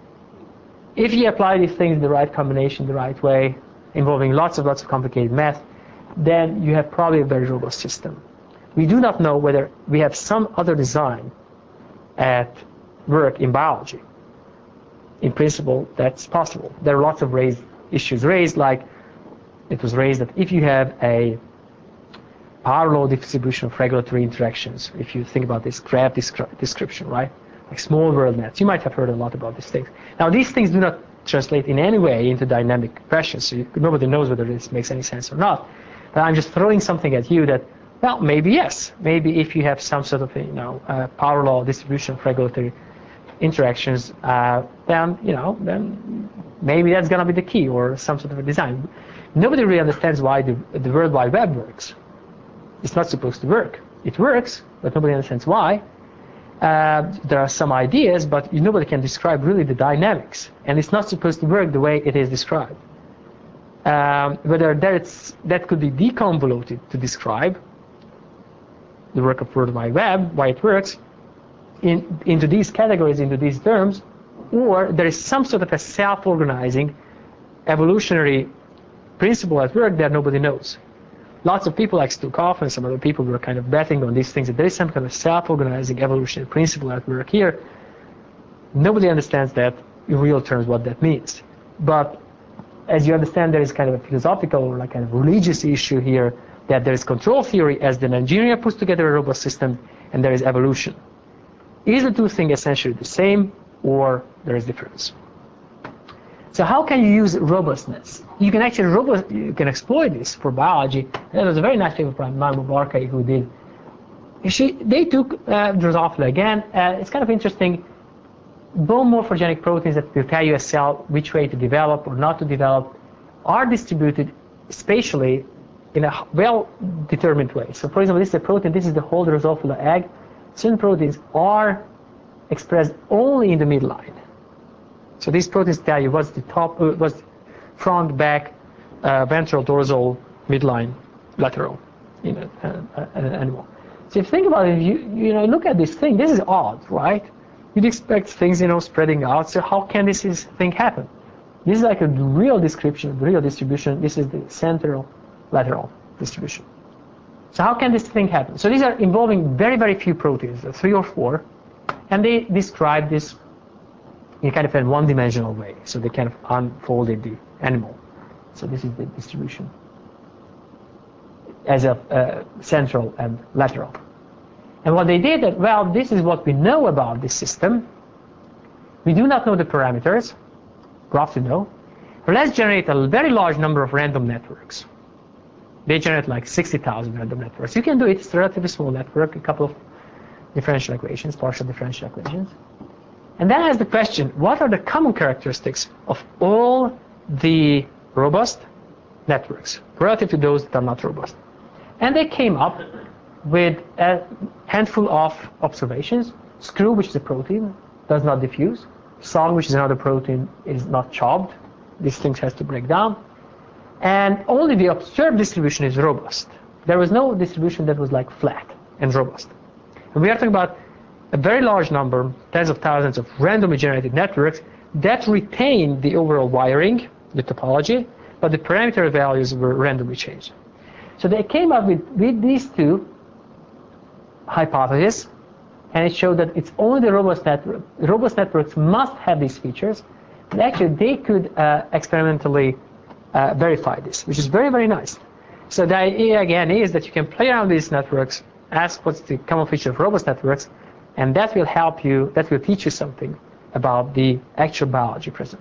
if you apply these things in the right combination, the right way, involving lots of lots of complicated math, then you have probably a very robust system. We do not know whether we have some other design at work in biology. In principle, that's possible. There are lots of raised issues raised, like it was raised that if you have a power law distribution of regulatory interactions, if you think about this graph description, right? Like small world nets, you might have heard a lot about these things. Now, these things do not translate in any way into dynamic questions, so you, nobody knows whether this makes any sense or not. But I'm just throwing something at you that, well, maybe yes. Maybe if you have some sort of, you know, uh, power law distribution of regulatory interactions, uh, then, you know, then maybe that's going to be the key, or some sort of a design. Nobody really understands why the, the World Wide Web works. It's not supposed to work. It works, but nobody understands why. Uh, there are some ideas, but nobody can describe really the dynamics, and it's not supposed to work the way it is described. Um, whether that's, that could be deconvoluted to describe the work of World Wide Web, why it works, in, into these categories, into these terms, or there is some sort of a self-organizing evolutionary principle at work that nobody knows. Lots of people like Stukov and some other people were kind of betting on these things, that there is some kind of self-organizing evolutionary principle at work here. Nobody understands that in real terms what that means. But as you understand, there is kind of a philosophical or like kind of religious issue here, that there is control theory as the engineer puts together a robust system, and there is evolution. Is the two things essentially the same, or there is difference? So how can you use robustness? You can actually robust, you can exploit this for biology. There was a very nice paper from Mahmoud Barkai who did. She, they took uh, Drosophila again. Uh, it's kind of interesting. Bone morphogenic proteins that will tell you a cell which way to develop or not to develop are distributed spatially in a well-determined way. So, for example, this is a protein. This is the whole Drosophila egg. Certain proteins are expressed only in the midline. So these proteins tell you what's the top, uh, what's front, back, uh, ventral, dorsal, midline, lateral in a, a, an animal. So if you think about it, you you know look at this thing. This is odd, right? You'd expect things you know spreading out. So how can this is, thing happen? This is like a real description, real distribution. This is the central, lateral distribution. So how can this thing happen? So these are involving very very few proteins, three or four, and they describe this in kind of a one-dimensional way. So they kind of unfolded the animal. So this is the distribution as a uh, central and lateral. And what they did, that well, this is what we know about this system. We do not know the parameters, rough to know. But let's generate a very large number of random networks. They generate like sixty thousand random networks. You can do it. It's a relatively small network, a couple of differential equations, partial differential equations. And then ask the question, what are the common characteristics of all the robust networks relative to those that are not robust? And they came up with a handful of observations. Screw, which is a protein, does not diffuse. Sog, which is another protein, is not chopped. These things has to break down. And only the observed distribution is robust. There was no distribution that was like flat and robust. And we are talking about a very large number, tens of thousands of randomly generated networks that retain the overall wiring, the topology, but the parameter values were randomly changed. So they came up with, with these two hypotheses, and it showed that it's only the robust network. Robust networks must have these features, and actually they could uh, experimentally uh, verify this, which is very, very nice. So the idea again is that you can play around these networks, ask what's the common feature of robust networks, and that will help you, that will teach you something about the actual biology present.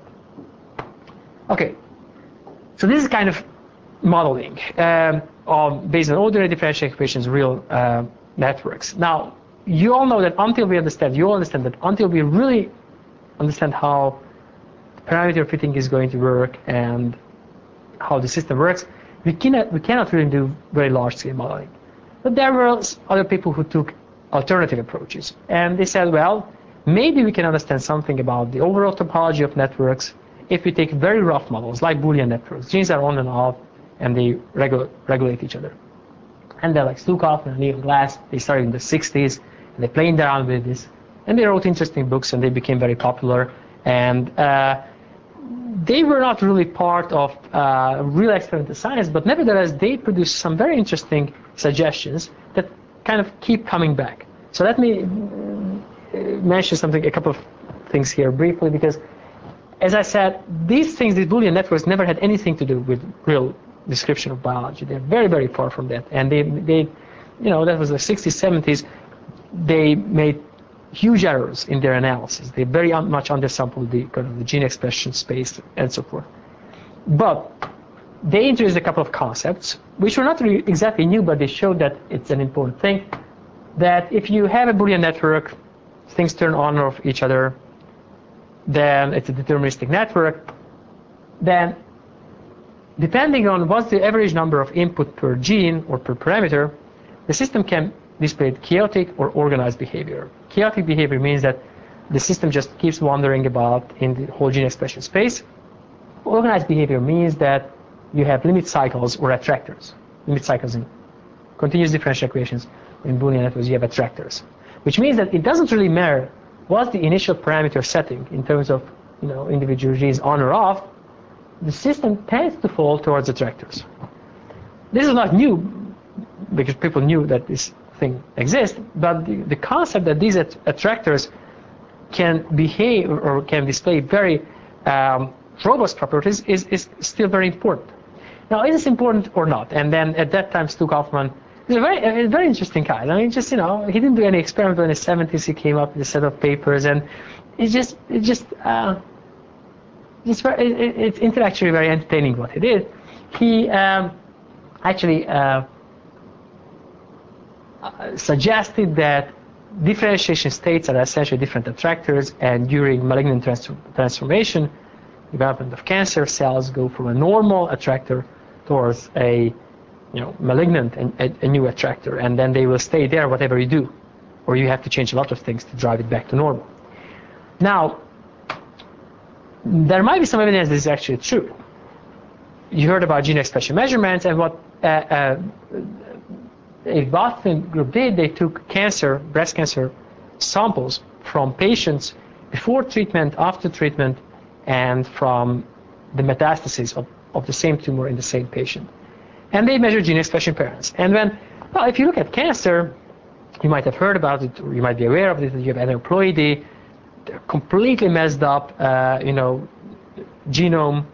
Okay, so this is kind of modeling um, of, based on ordinary differential equations, real uh, networks. Now, you all know that until we understand, you all understand that until we really understand how parameter fitting is going to work and how the system works, we cannot, we cannot really do very large-scale modeling. But there were other people who took alternative approaches. And they said, well, maybe we can understand something about the overall topology of networks if we take very rough models, like Boolean networks. Genes are on and off, and they regu regulate each other. And they're like Stu Kaufman and Leon Glass. They started in the sixties, and they played around with this. And they wrote interesting books, and they became very popular. And uh, they were not really part of uh, real experimental science, but nevertheless, they produced some very interesting suggestions that kind of keep coming back. So let me uh, mention something, a couple of things here briefly, because as I said, these things, these Boolean networks, never had anything to do with real description of biology. They're very, very far from that. And they, they you know, that was the sixties, seventies. They made huge errors in their analysis. They very un much undersampled the, kind of the gene expression space and so forth. But they introduced a couple of concepts, which were not really exactly new, but they showed that it's an important thing. That if you have a Boolean network, things turn on or off each other, then it's a deterministic network. Then, depending on what's the average number of input per gene or per parameter, the system can display chaotic or organized behavior. Chaotic behavior means that the system just keeps wandering about in the whole gene expression space. Organized behavior means that you have limit cycles or attractors. Limit cycles in continuous differential equations. In Boolean networks, you have attractors, which means that it doesn't really matter what's the initial parameter setting in terms of, you know, individual genes on or off. The system tends to fall towards attractors. This is not new, because people knew that this thing exists, but the, the concept that these att attractors can behave or can display very um, robust properties is, is still very important. Now, is this important or not? And then at that time, Stu Kaufman is a very, a very interesting guy. I mean, just, you know, he didn't do any experiment in the seventies. He came up with a set of papers, and it's just, it's just, uh, it's, very, it, it's intellectually very entertaining what he did. He um, actually uh, Uh, suggested that differentiation states are essentially different attractors, and during malignant trans transformation, development of cancer cells go from a normal attractor towards a, you know, malignant and a, a new attractor, and then they will stay there whatever you do, or you have to change a lot of things to drive it back to normal. Now, there might be some evidence this is actually true. You heard about gene expression measurements, and what uh, uh, a Boston group did, they took cancer, breast cancer samples from patients before treatment, after treatment, and from the metastases of, of the same tumor in the same patient. And they measured gene expression patterns. And when, well, if you look at cancer, you might have heard about it, or you might be aware of it, that you have aneuploidy, they're completely messed up, uh, you know, genome,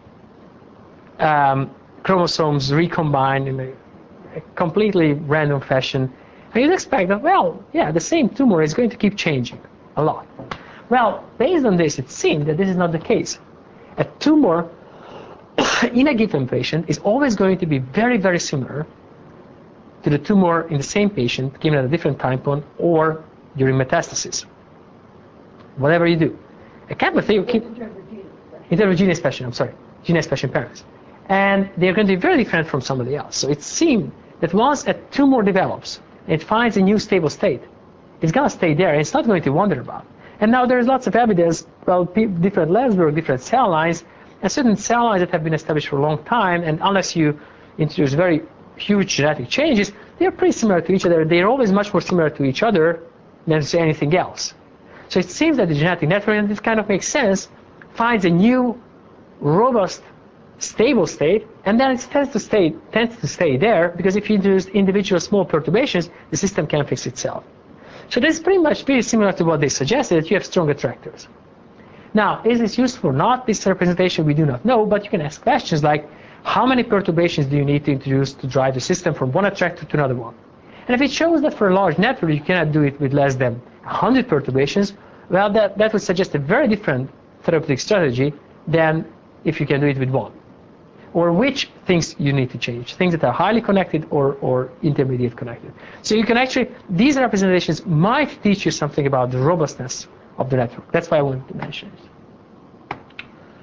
um, chromosomes recombined in a a completely random fashion, and you'd expect that, well, yeah, the same tumor is going to keep changing a lot. Well, based on this, it seems that this is not the case. A tumor in a given patient is always going to be very, very similar to the tumor in the same patient given at a different time point or during metastasis. Whatever you do. A couple of things keep in terms of gene expression, I'm sorry, gene expression patterns. And they're going to be very different from somebody else. So it seems that once a tumor develops, it finds a new stable state, it's going to stay there, and it's not going to wander about. And now there's lots of evidence about different labs work, different cell lines, and certain cell lines that have been established for a long time, and unless you introduce very huge genetic changes, they're pretty similar to each other. They're always much more similar to each other than to anything else. So it seems that the genetic network, and this kind of makes sense, finds a new, robust, stable state, and then it tends to stay tends to stay there, because if you introduce individual small perturbations, the system can fix itself. So this is pretty much very similar to what they suggested, that you have strong attractors. Now, is this useful or not? This representation we do not know, but you can ask questions like, how many perturbations do you need to introduce to drive the system from one attractor to another one? And if it shows that for a large network you cannot do it with less than one hundred perturbations, well, that, that would suggest a very different therapeutic strategy than if you can do it with one. Or which things you need to change, things that are highly connected or, or intermediate connected. So you can actually, these representations might teach you something about the robustness of the network. That's why I wanted to mention it.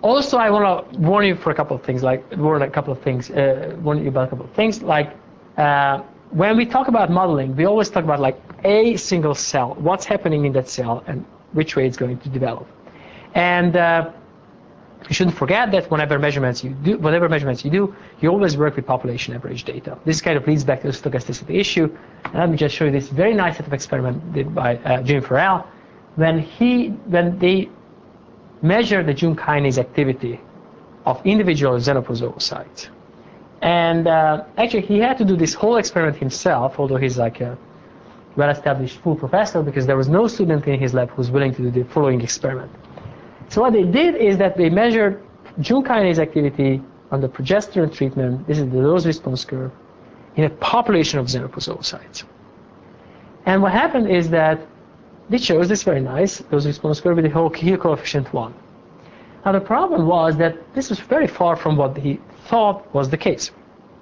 Also, I want to warn you for a couple of things, like warn a couple of things, uh, warn you about a couple of things, like uh, when we talk about modeling, we always talk about like a single cell, what's happening in that cell and which way it's going to develop. And uh, you shouldn't forget that whenever measurements you do, whatever measurements you do, you always work with population average data. This kind of leads back to the stochasticity issue. And let me just show you this very nice set of experiment did by uh, Jim Farrell, when he, when they measured the Jun kinase activity of individual xenopozoocytes. And uh, actually, he had to do this whole experiment himself, although he's like a well-established full professor, because there was no student in his lab who was willing to do the following experiment. So what they did is that they measured Jun kinase activity under progesterone treatment. This is the dose response curve in a population of xenopozoocytes. And what happened is that it shows this very nice dose response curve with the whole Hill coefficient one. Now the problem was that this was very far from what he thought was the case.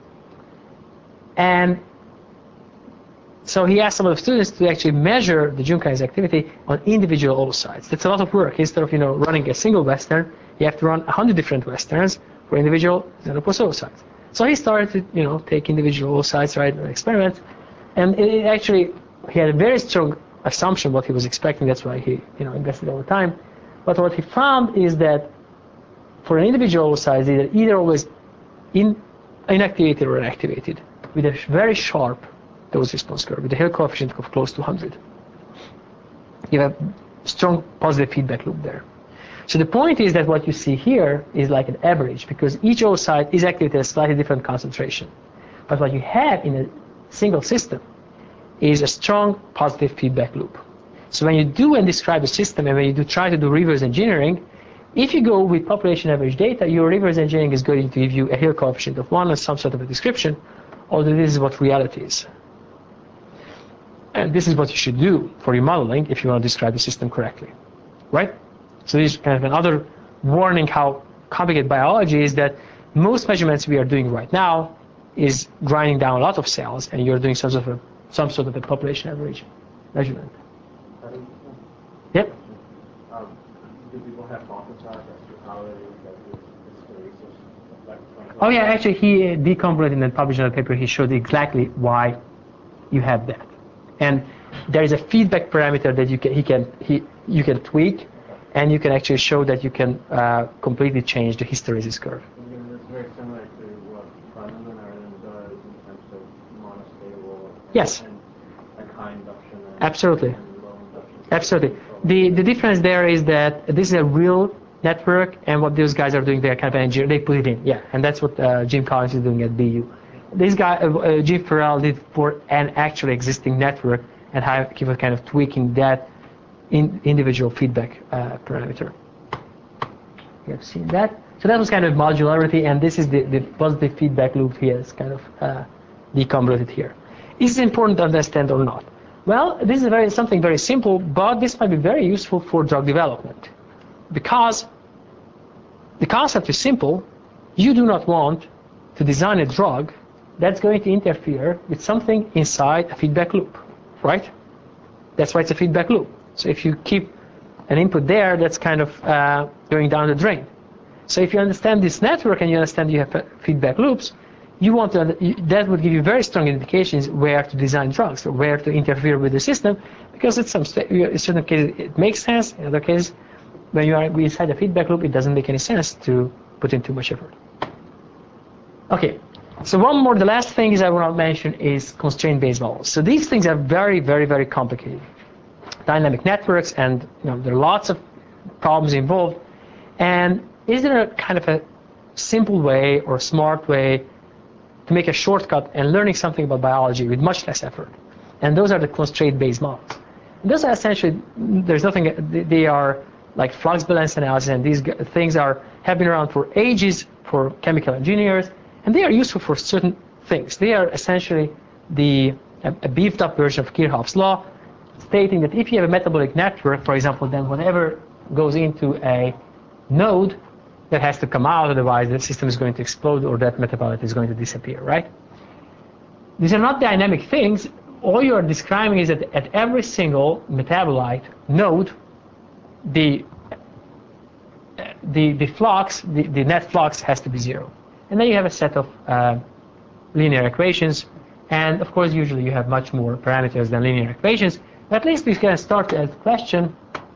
And so he asked some of the students to actually measure the Jun kinase activity on individual oocytes. That's a lot of work. Instead of you know running a single Western, you have to run a hundred different Westerns for individual xenopozoocytes. So he started to you know take individual oocytes, right, and experiment, and it actually he had a very strong assumption what he was expecting. That's why he you know invested all the time. But what he found is that for an individual oocyte, either either always in inactivated or inactivated with a very sharp dose response curve with a Hill coefficient of close to one hundred. You have a strong positive feedback loop there. So the point is that what you see here is like an average, because each oocyte is activated at a slightly different concentration. But what you have in a single system is a strong positive feedback loop. So when you do and describe a system, and when you do try to do reverse engineering, if you go with population average data, your reverse engineering is going to give you a Hill coefficient of one and some sort of a description, although this is what reality is. And this is what you should do for your modeling if you want to describe the system correctly, right? So this is kind of another warning how complicated biology is, that most measurements we are doing right now is grinding down a lot of cells, and you're doing some sort of a, some sort of a population average measurement. Yep. Um, do people have hypothesized as to how it is that this hysteresis affects? Oh yeah, actually he decomposed in the published paper. He showed exactly why you have that. And there is a feedback parameter that you can he can he you can tweak, and you can actually show that you can uh, completely change the hysteresis curve. It's very similar to what Feynman and Ireland does in terms of monostable Yes. and, and high induction and, Absolutely. and low induction. Absolutely. The the difference there is that this is a real network, and what those guys are doing, they're kind of engineer. They put it in, yeah, and that's what uh, Jim Collins is doing at B U. This guy, uh, uh, Jim Farrell, did for an actually existing network, and how he was kind of tweaking that in individual feedback uh, parameter. You have seen that. So that was kind of modularity, and this is the, the positive feedback loop he has kind of uh, deconvoluted here. Is this important to understand or not? Well, this is very, something very simple, but this might be very useful for drug development, because the concept is simple. You do not want to design a drug that's going to interfere with something inside a feedback loop, right? That's why it's a feedback loop. So if you keep an input there, that's kind of uh, going down the drain. So if you understand this network and you understand you have feedback loops, you want to, that would give you very strong indications where to design drugs or where to interfere with the system, because in some in certain cases it makes sense. In other cases, when you are inside a feedback loop, it doesn't make any sense to put in too much effort. Okay. So one more, the last thing is I want to mention is constraint-based models. So these things are very, very, very complicated. Dynamic networks, and you know there are lots of problems involved. And is there a kind of a simple way or a smart way to make a shortcut and learning something about biology with much less effort? And those are the constraint-based models. And those are essentially, there's nothing, they are like flux balance analysis, and these things are have been around for ages for chemical engineers. And they are useful for certain things. They are essentially the a, a beefed up version of Kirchhoff's law, stating that if you have a metabolic network, for example, then whatever goes into a node, that has to come out, otherwise the system is going to explode or that metabolite is going to disappear, right? These are not dynamic things. All you are describing is that at every single metabolite node, the the, the flux, the, the net flux has to be zero. And then you have a set of uh, linear equations. And of course, usually you have much more parameters than linear equations. But at least we can start a question.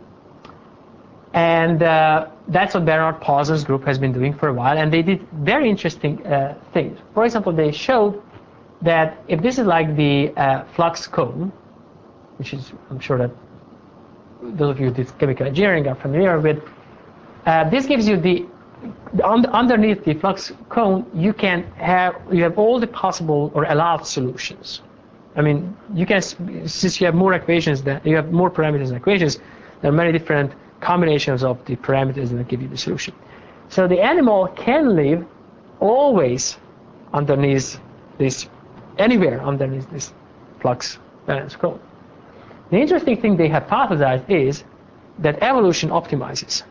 And uh, that's what Bernard Paulsen's group has been doing for a while. And they did very interesting uh, things. For example, they showed that if this is like the uh, flux cone, which is, I'm sure that those of you who did chemical engineering are familiar with, uh, this gives you the, the un underneath the flux cone, you can have, you have all the possible or allowed solutions. I mean, you can, since you have more equations, than, you have more parameters and equations, there are many different combinations of the parameters that give you the solution. So the animal can live always underneath this, anywhere underneath this flux balance cone. The interesting thing they hypothesized is that evolution optimizes.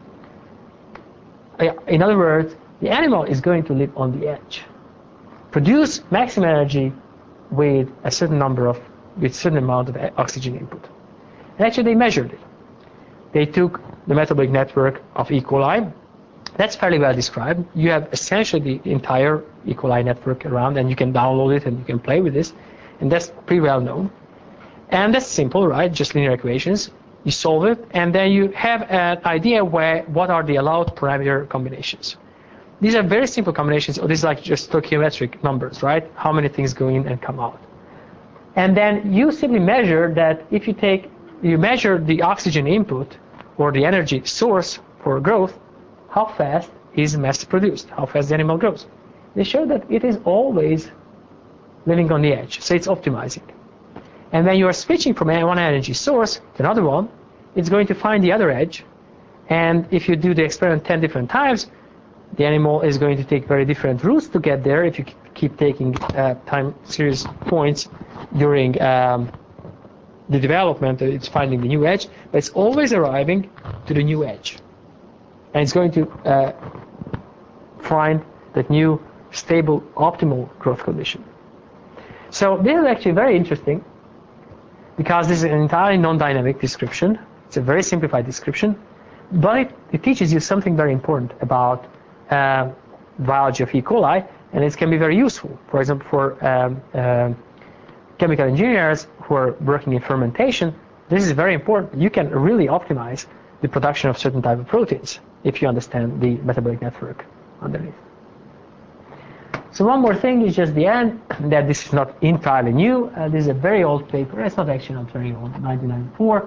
In other words, the animal is going to live on the edge, produce maximum energy with a certain number of, with certain amount of oxygen input. And actually they measured it. They took the metabolic network of E. coli. That's fairly well described. You have essentially the entire E. coli network around, and you can download it and you can play with this. And that's pretty well known. And that's simple, right? Just linear equations. You solve it, and then you have an idea where what are the allowed parameter combinations. These are very simple combinations, or this is like just stoichiometric numbers, right? How many things go in and come out. And then you simply measure that if you take, you measure the oxygen input or the energy source for growth, how fast is mass produced, how fast the animal grows. They show that it is always living on the edge, so it's optimizing. And when you are switching from one energy source to another one, it's going to find the other edge. And if you do the experiment ten different times, the animal is going to take very different routes to get there if you keep taking uh, time series points during um, the development. It's finding the new edge, but it's always arriving to the new edge. And it's going to uh, find that new, stable, optimal growth condition. So this is actually very interesting, because this is an entirely non-dynamic description. It's a very simplified description, but it, it teaches you something very important about uh, biology of E. coli, and it can be very useful. For example, for um, uh, chemical engineers who are working in fermentation, this is very important. You can really optimize the production of certain type of proteins if you understand the metabolic network underneath. So one more thing is just the end, that this is not entirely new. Uh, this is a very old paper. It's not actually not very old, nineteen ninety-four.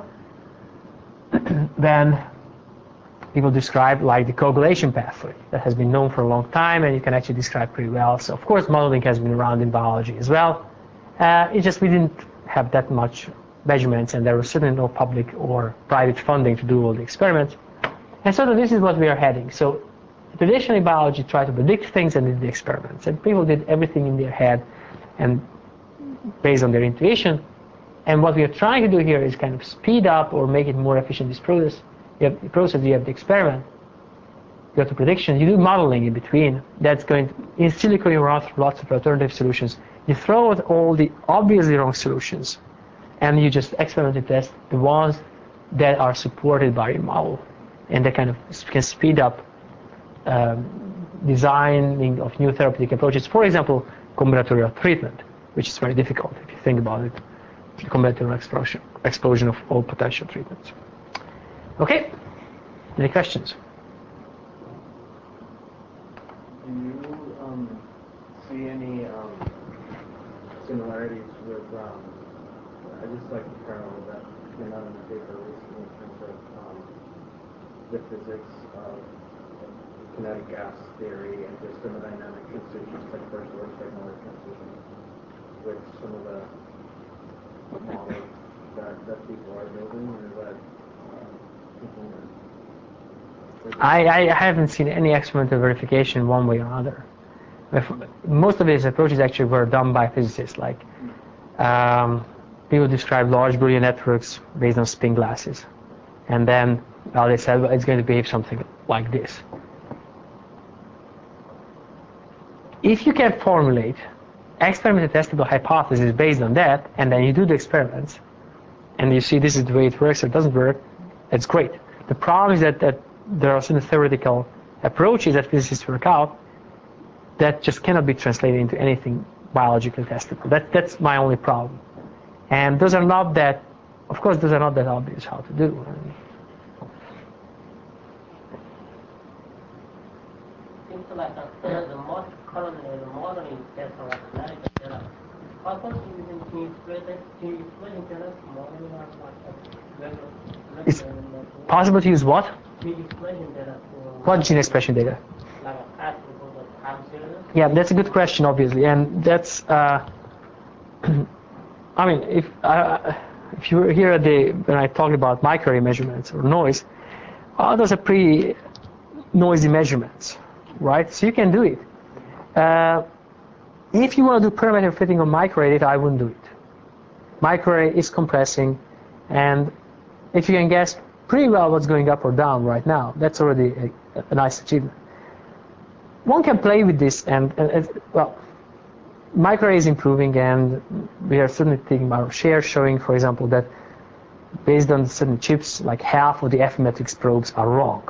Then people describe like the coagulation pathway that has been known for a long time, and you can actually describe pretty well. So of course modeling has been around in biology as well. Uh, it's just we didn't have that much measurements, and there was certainly no public or private funding to do all the experiments. And so this is what we are heading. So traditionally, biology tried to predict things and did the experiments, and people did everything in their head and based on their intuition. And what we are trying to do here is kind of speed up or make it more efficient. This process, you have the process, you have the experiment, you have the prediction, you do modeling in between. That's going to, in silico, you run through lots of alternative solutions. You throw out all the obviously wrong solutions, and you just experimentally test the ones that are supported by your model, and that kind of can speed up Um, designing of new therapeutic approaches. For example, combinatorial treatment, which is very difficult if you think about it. The combinatorial explosion, explosion of all potential treatments. Okay, any questions? Do you um, see any um, similarities with, um, I just like the parallel that came out in the paper recently in terms of um, the physics of kinetic gas theory and just thermodynamic transitions, like first order second-order transitions, with some of the models that, that people are building, or is that something that... I, I haven't seen any experimental verification one way or another. Most of these approaches actually were done by physicists. Like um, people describe large Boolean networks based on spin glasses, and then well, they said well, it's going to behave something like this. If you can formulate experimental testable hypotheses based on that, and then you do the experiments, and you see this is the way it works or doesn't work, that's great. The problem is that, that there are certain theoretical approaches that physicists work out that just cannot be translated into anything biologically testable. That, that's my only problem. And those are not that, of course, those are not that obvious how to do. Seems like uh, the most currently the modeling data like medical data. How much using T spread T spreading data modeling or like It's possible to use what? T spreading data for What gene expression data? like a path for the time series? Yeah, that's a good question, obviously, and that's. Uh, I mean, if uh, if you were here at the when I talked about microarray measurements or noise, all those are pretty noisy measurements, right? So you can do it. Uh, if you want to do parameter fitting on microarray data, I wouldn't do it. Microarray is compressing, and if you can guess pretty well what's going up or down right now, that's already a, a nice achievement. One can play with this, and, and, and well, microarray is improving, and we are certainly taking our share, showing, for example, that based on certain chips, like half of the Affymetrix probes are wrong.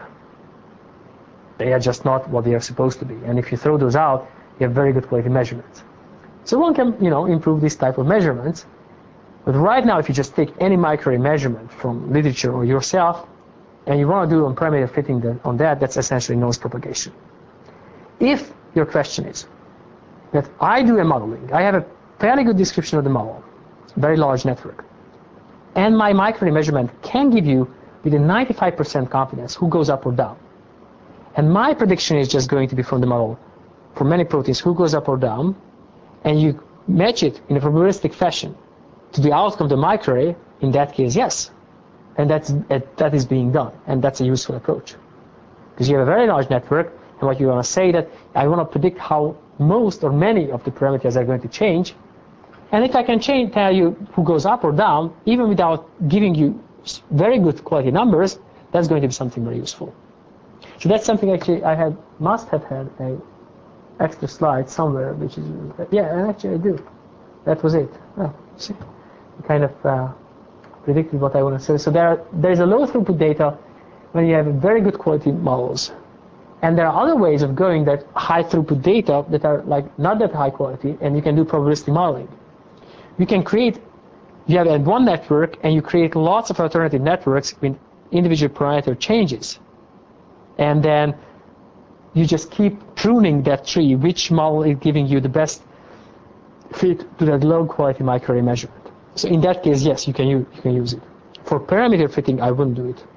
They are just not what they are supposed to be. And if you throw those out, you have very good quality measurements. So one can, you know, improve this type of measurements. But right now, if you just take any microarray measurement from literature or yourself, and you want to do on parameter fitting the, on that, that's essentially noise propagation. If your question is that I do a modeling, I have a fairly good description of the model, very large network, and my microarray measurement can give you with a ninety-five percent confidence who goes up or down. And my prediction is just going to be from the model for many proteins who goes up or down, and you match it in a probabilistic fashion to the outcome of the microarray, in that case, yes. And that's, that is being done, and that's a useful approach. Because you have a very large network, and what you want to say that I want to predict how most or many of the parameters are going to change. And if I can change, tell you who goes up or down, even without giving you very good quality numbers, that's going to be something very useful. So that's something actually I had must have had a extra slide somewhere, which is yeah, and actually I do. That was it. Oh, see, kind of uh, predicted what I want to say. So there, are, there is a low throughput data when you have very good quality models, and there are other ways of going that high throughput data that are like not that high quality, and you can do probabilistic modeling. You can create. You have one network, and you create lots of alternative networks with individual parameter changes. And then you just keep pruning that tree, which model is giving you the best fit to that low quality microarray measurement. So in that case, yes, you can use, you can use it. For parameter fitting, I wouldn't do it.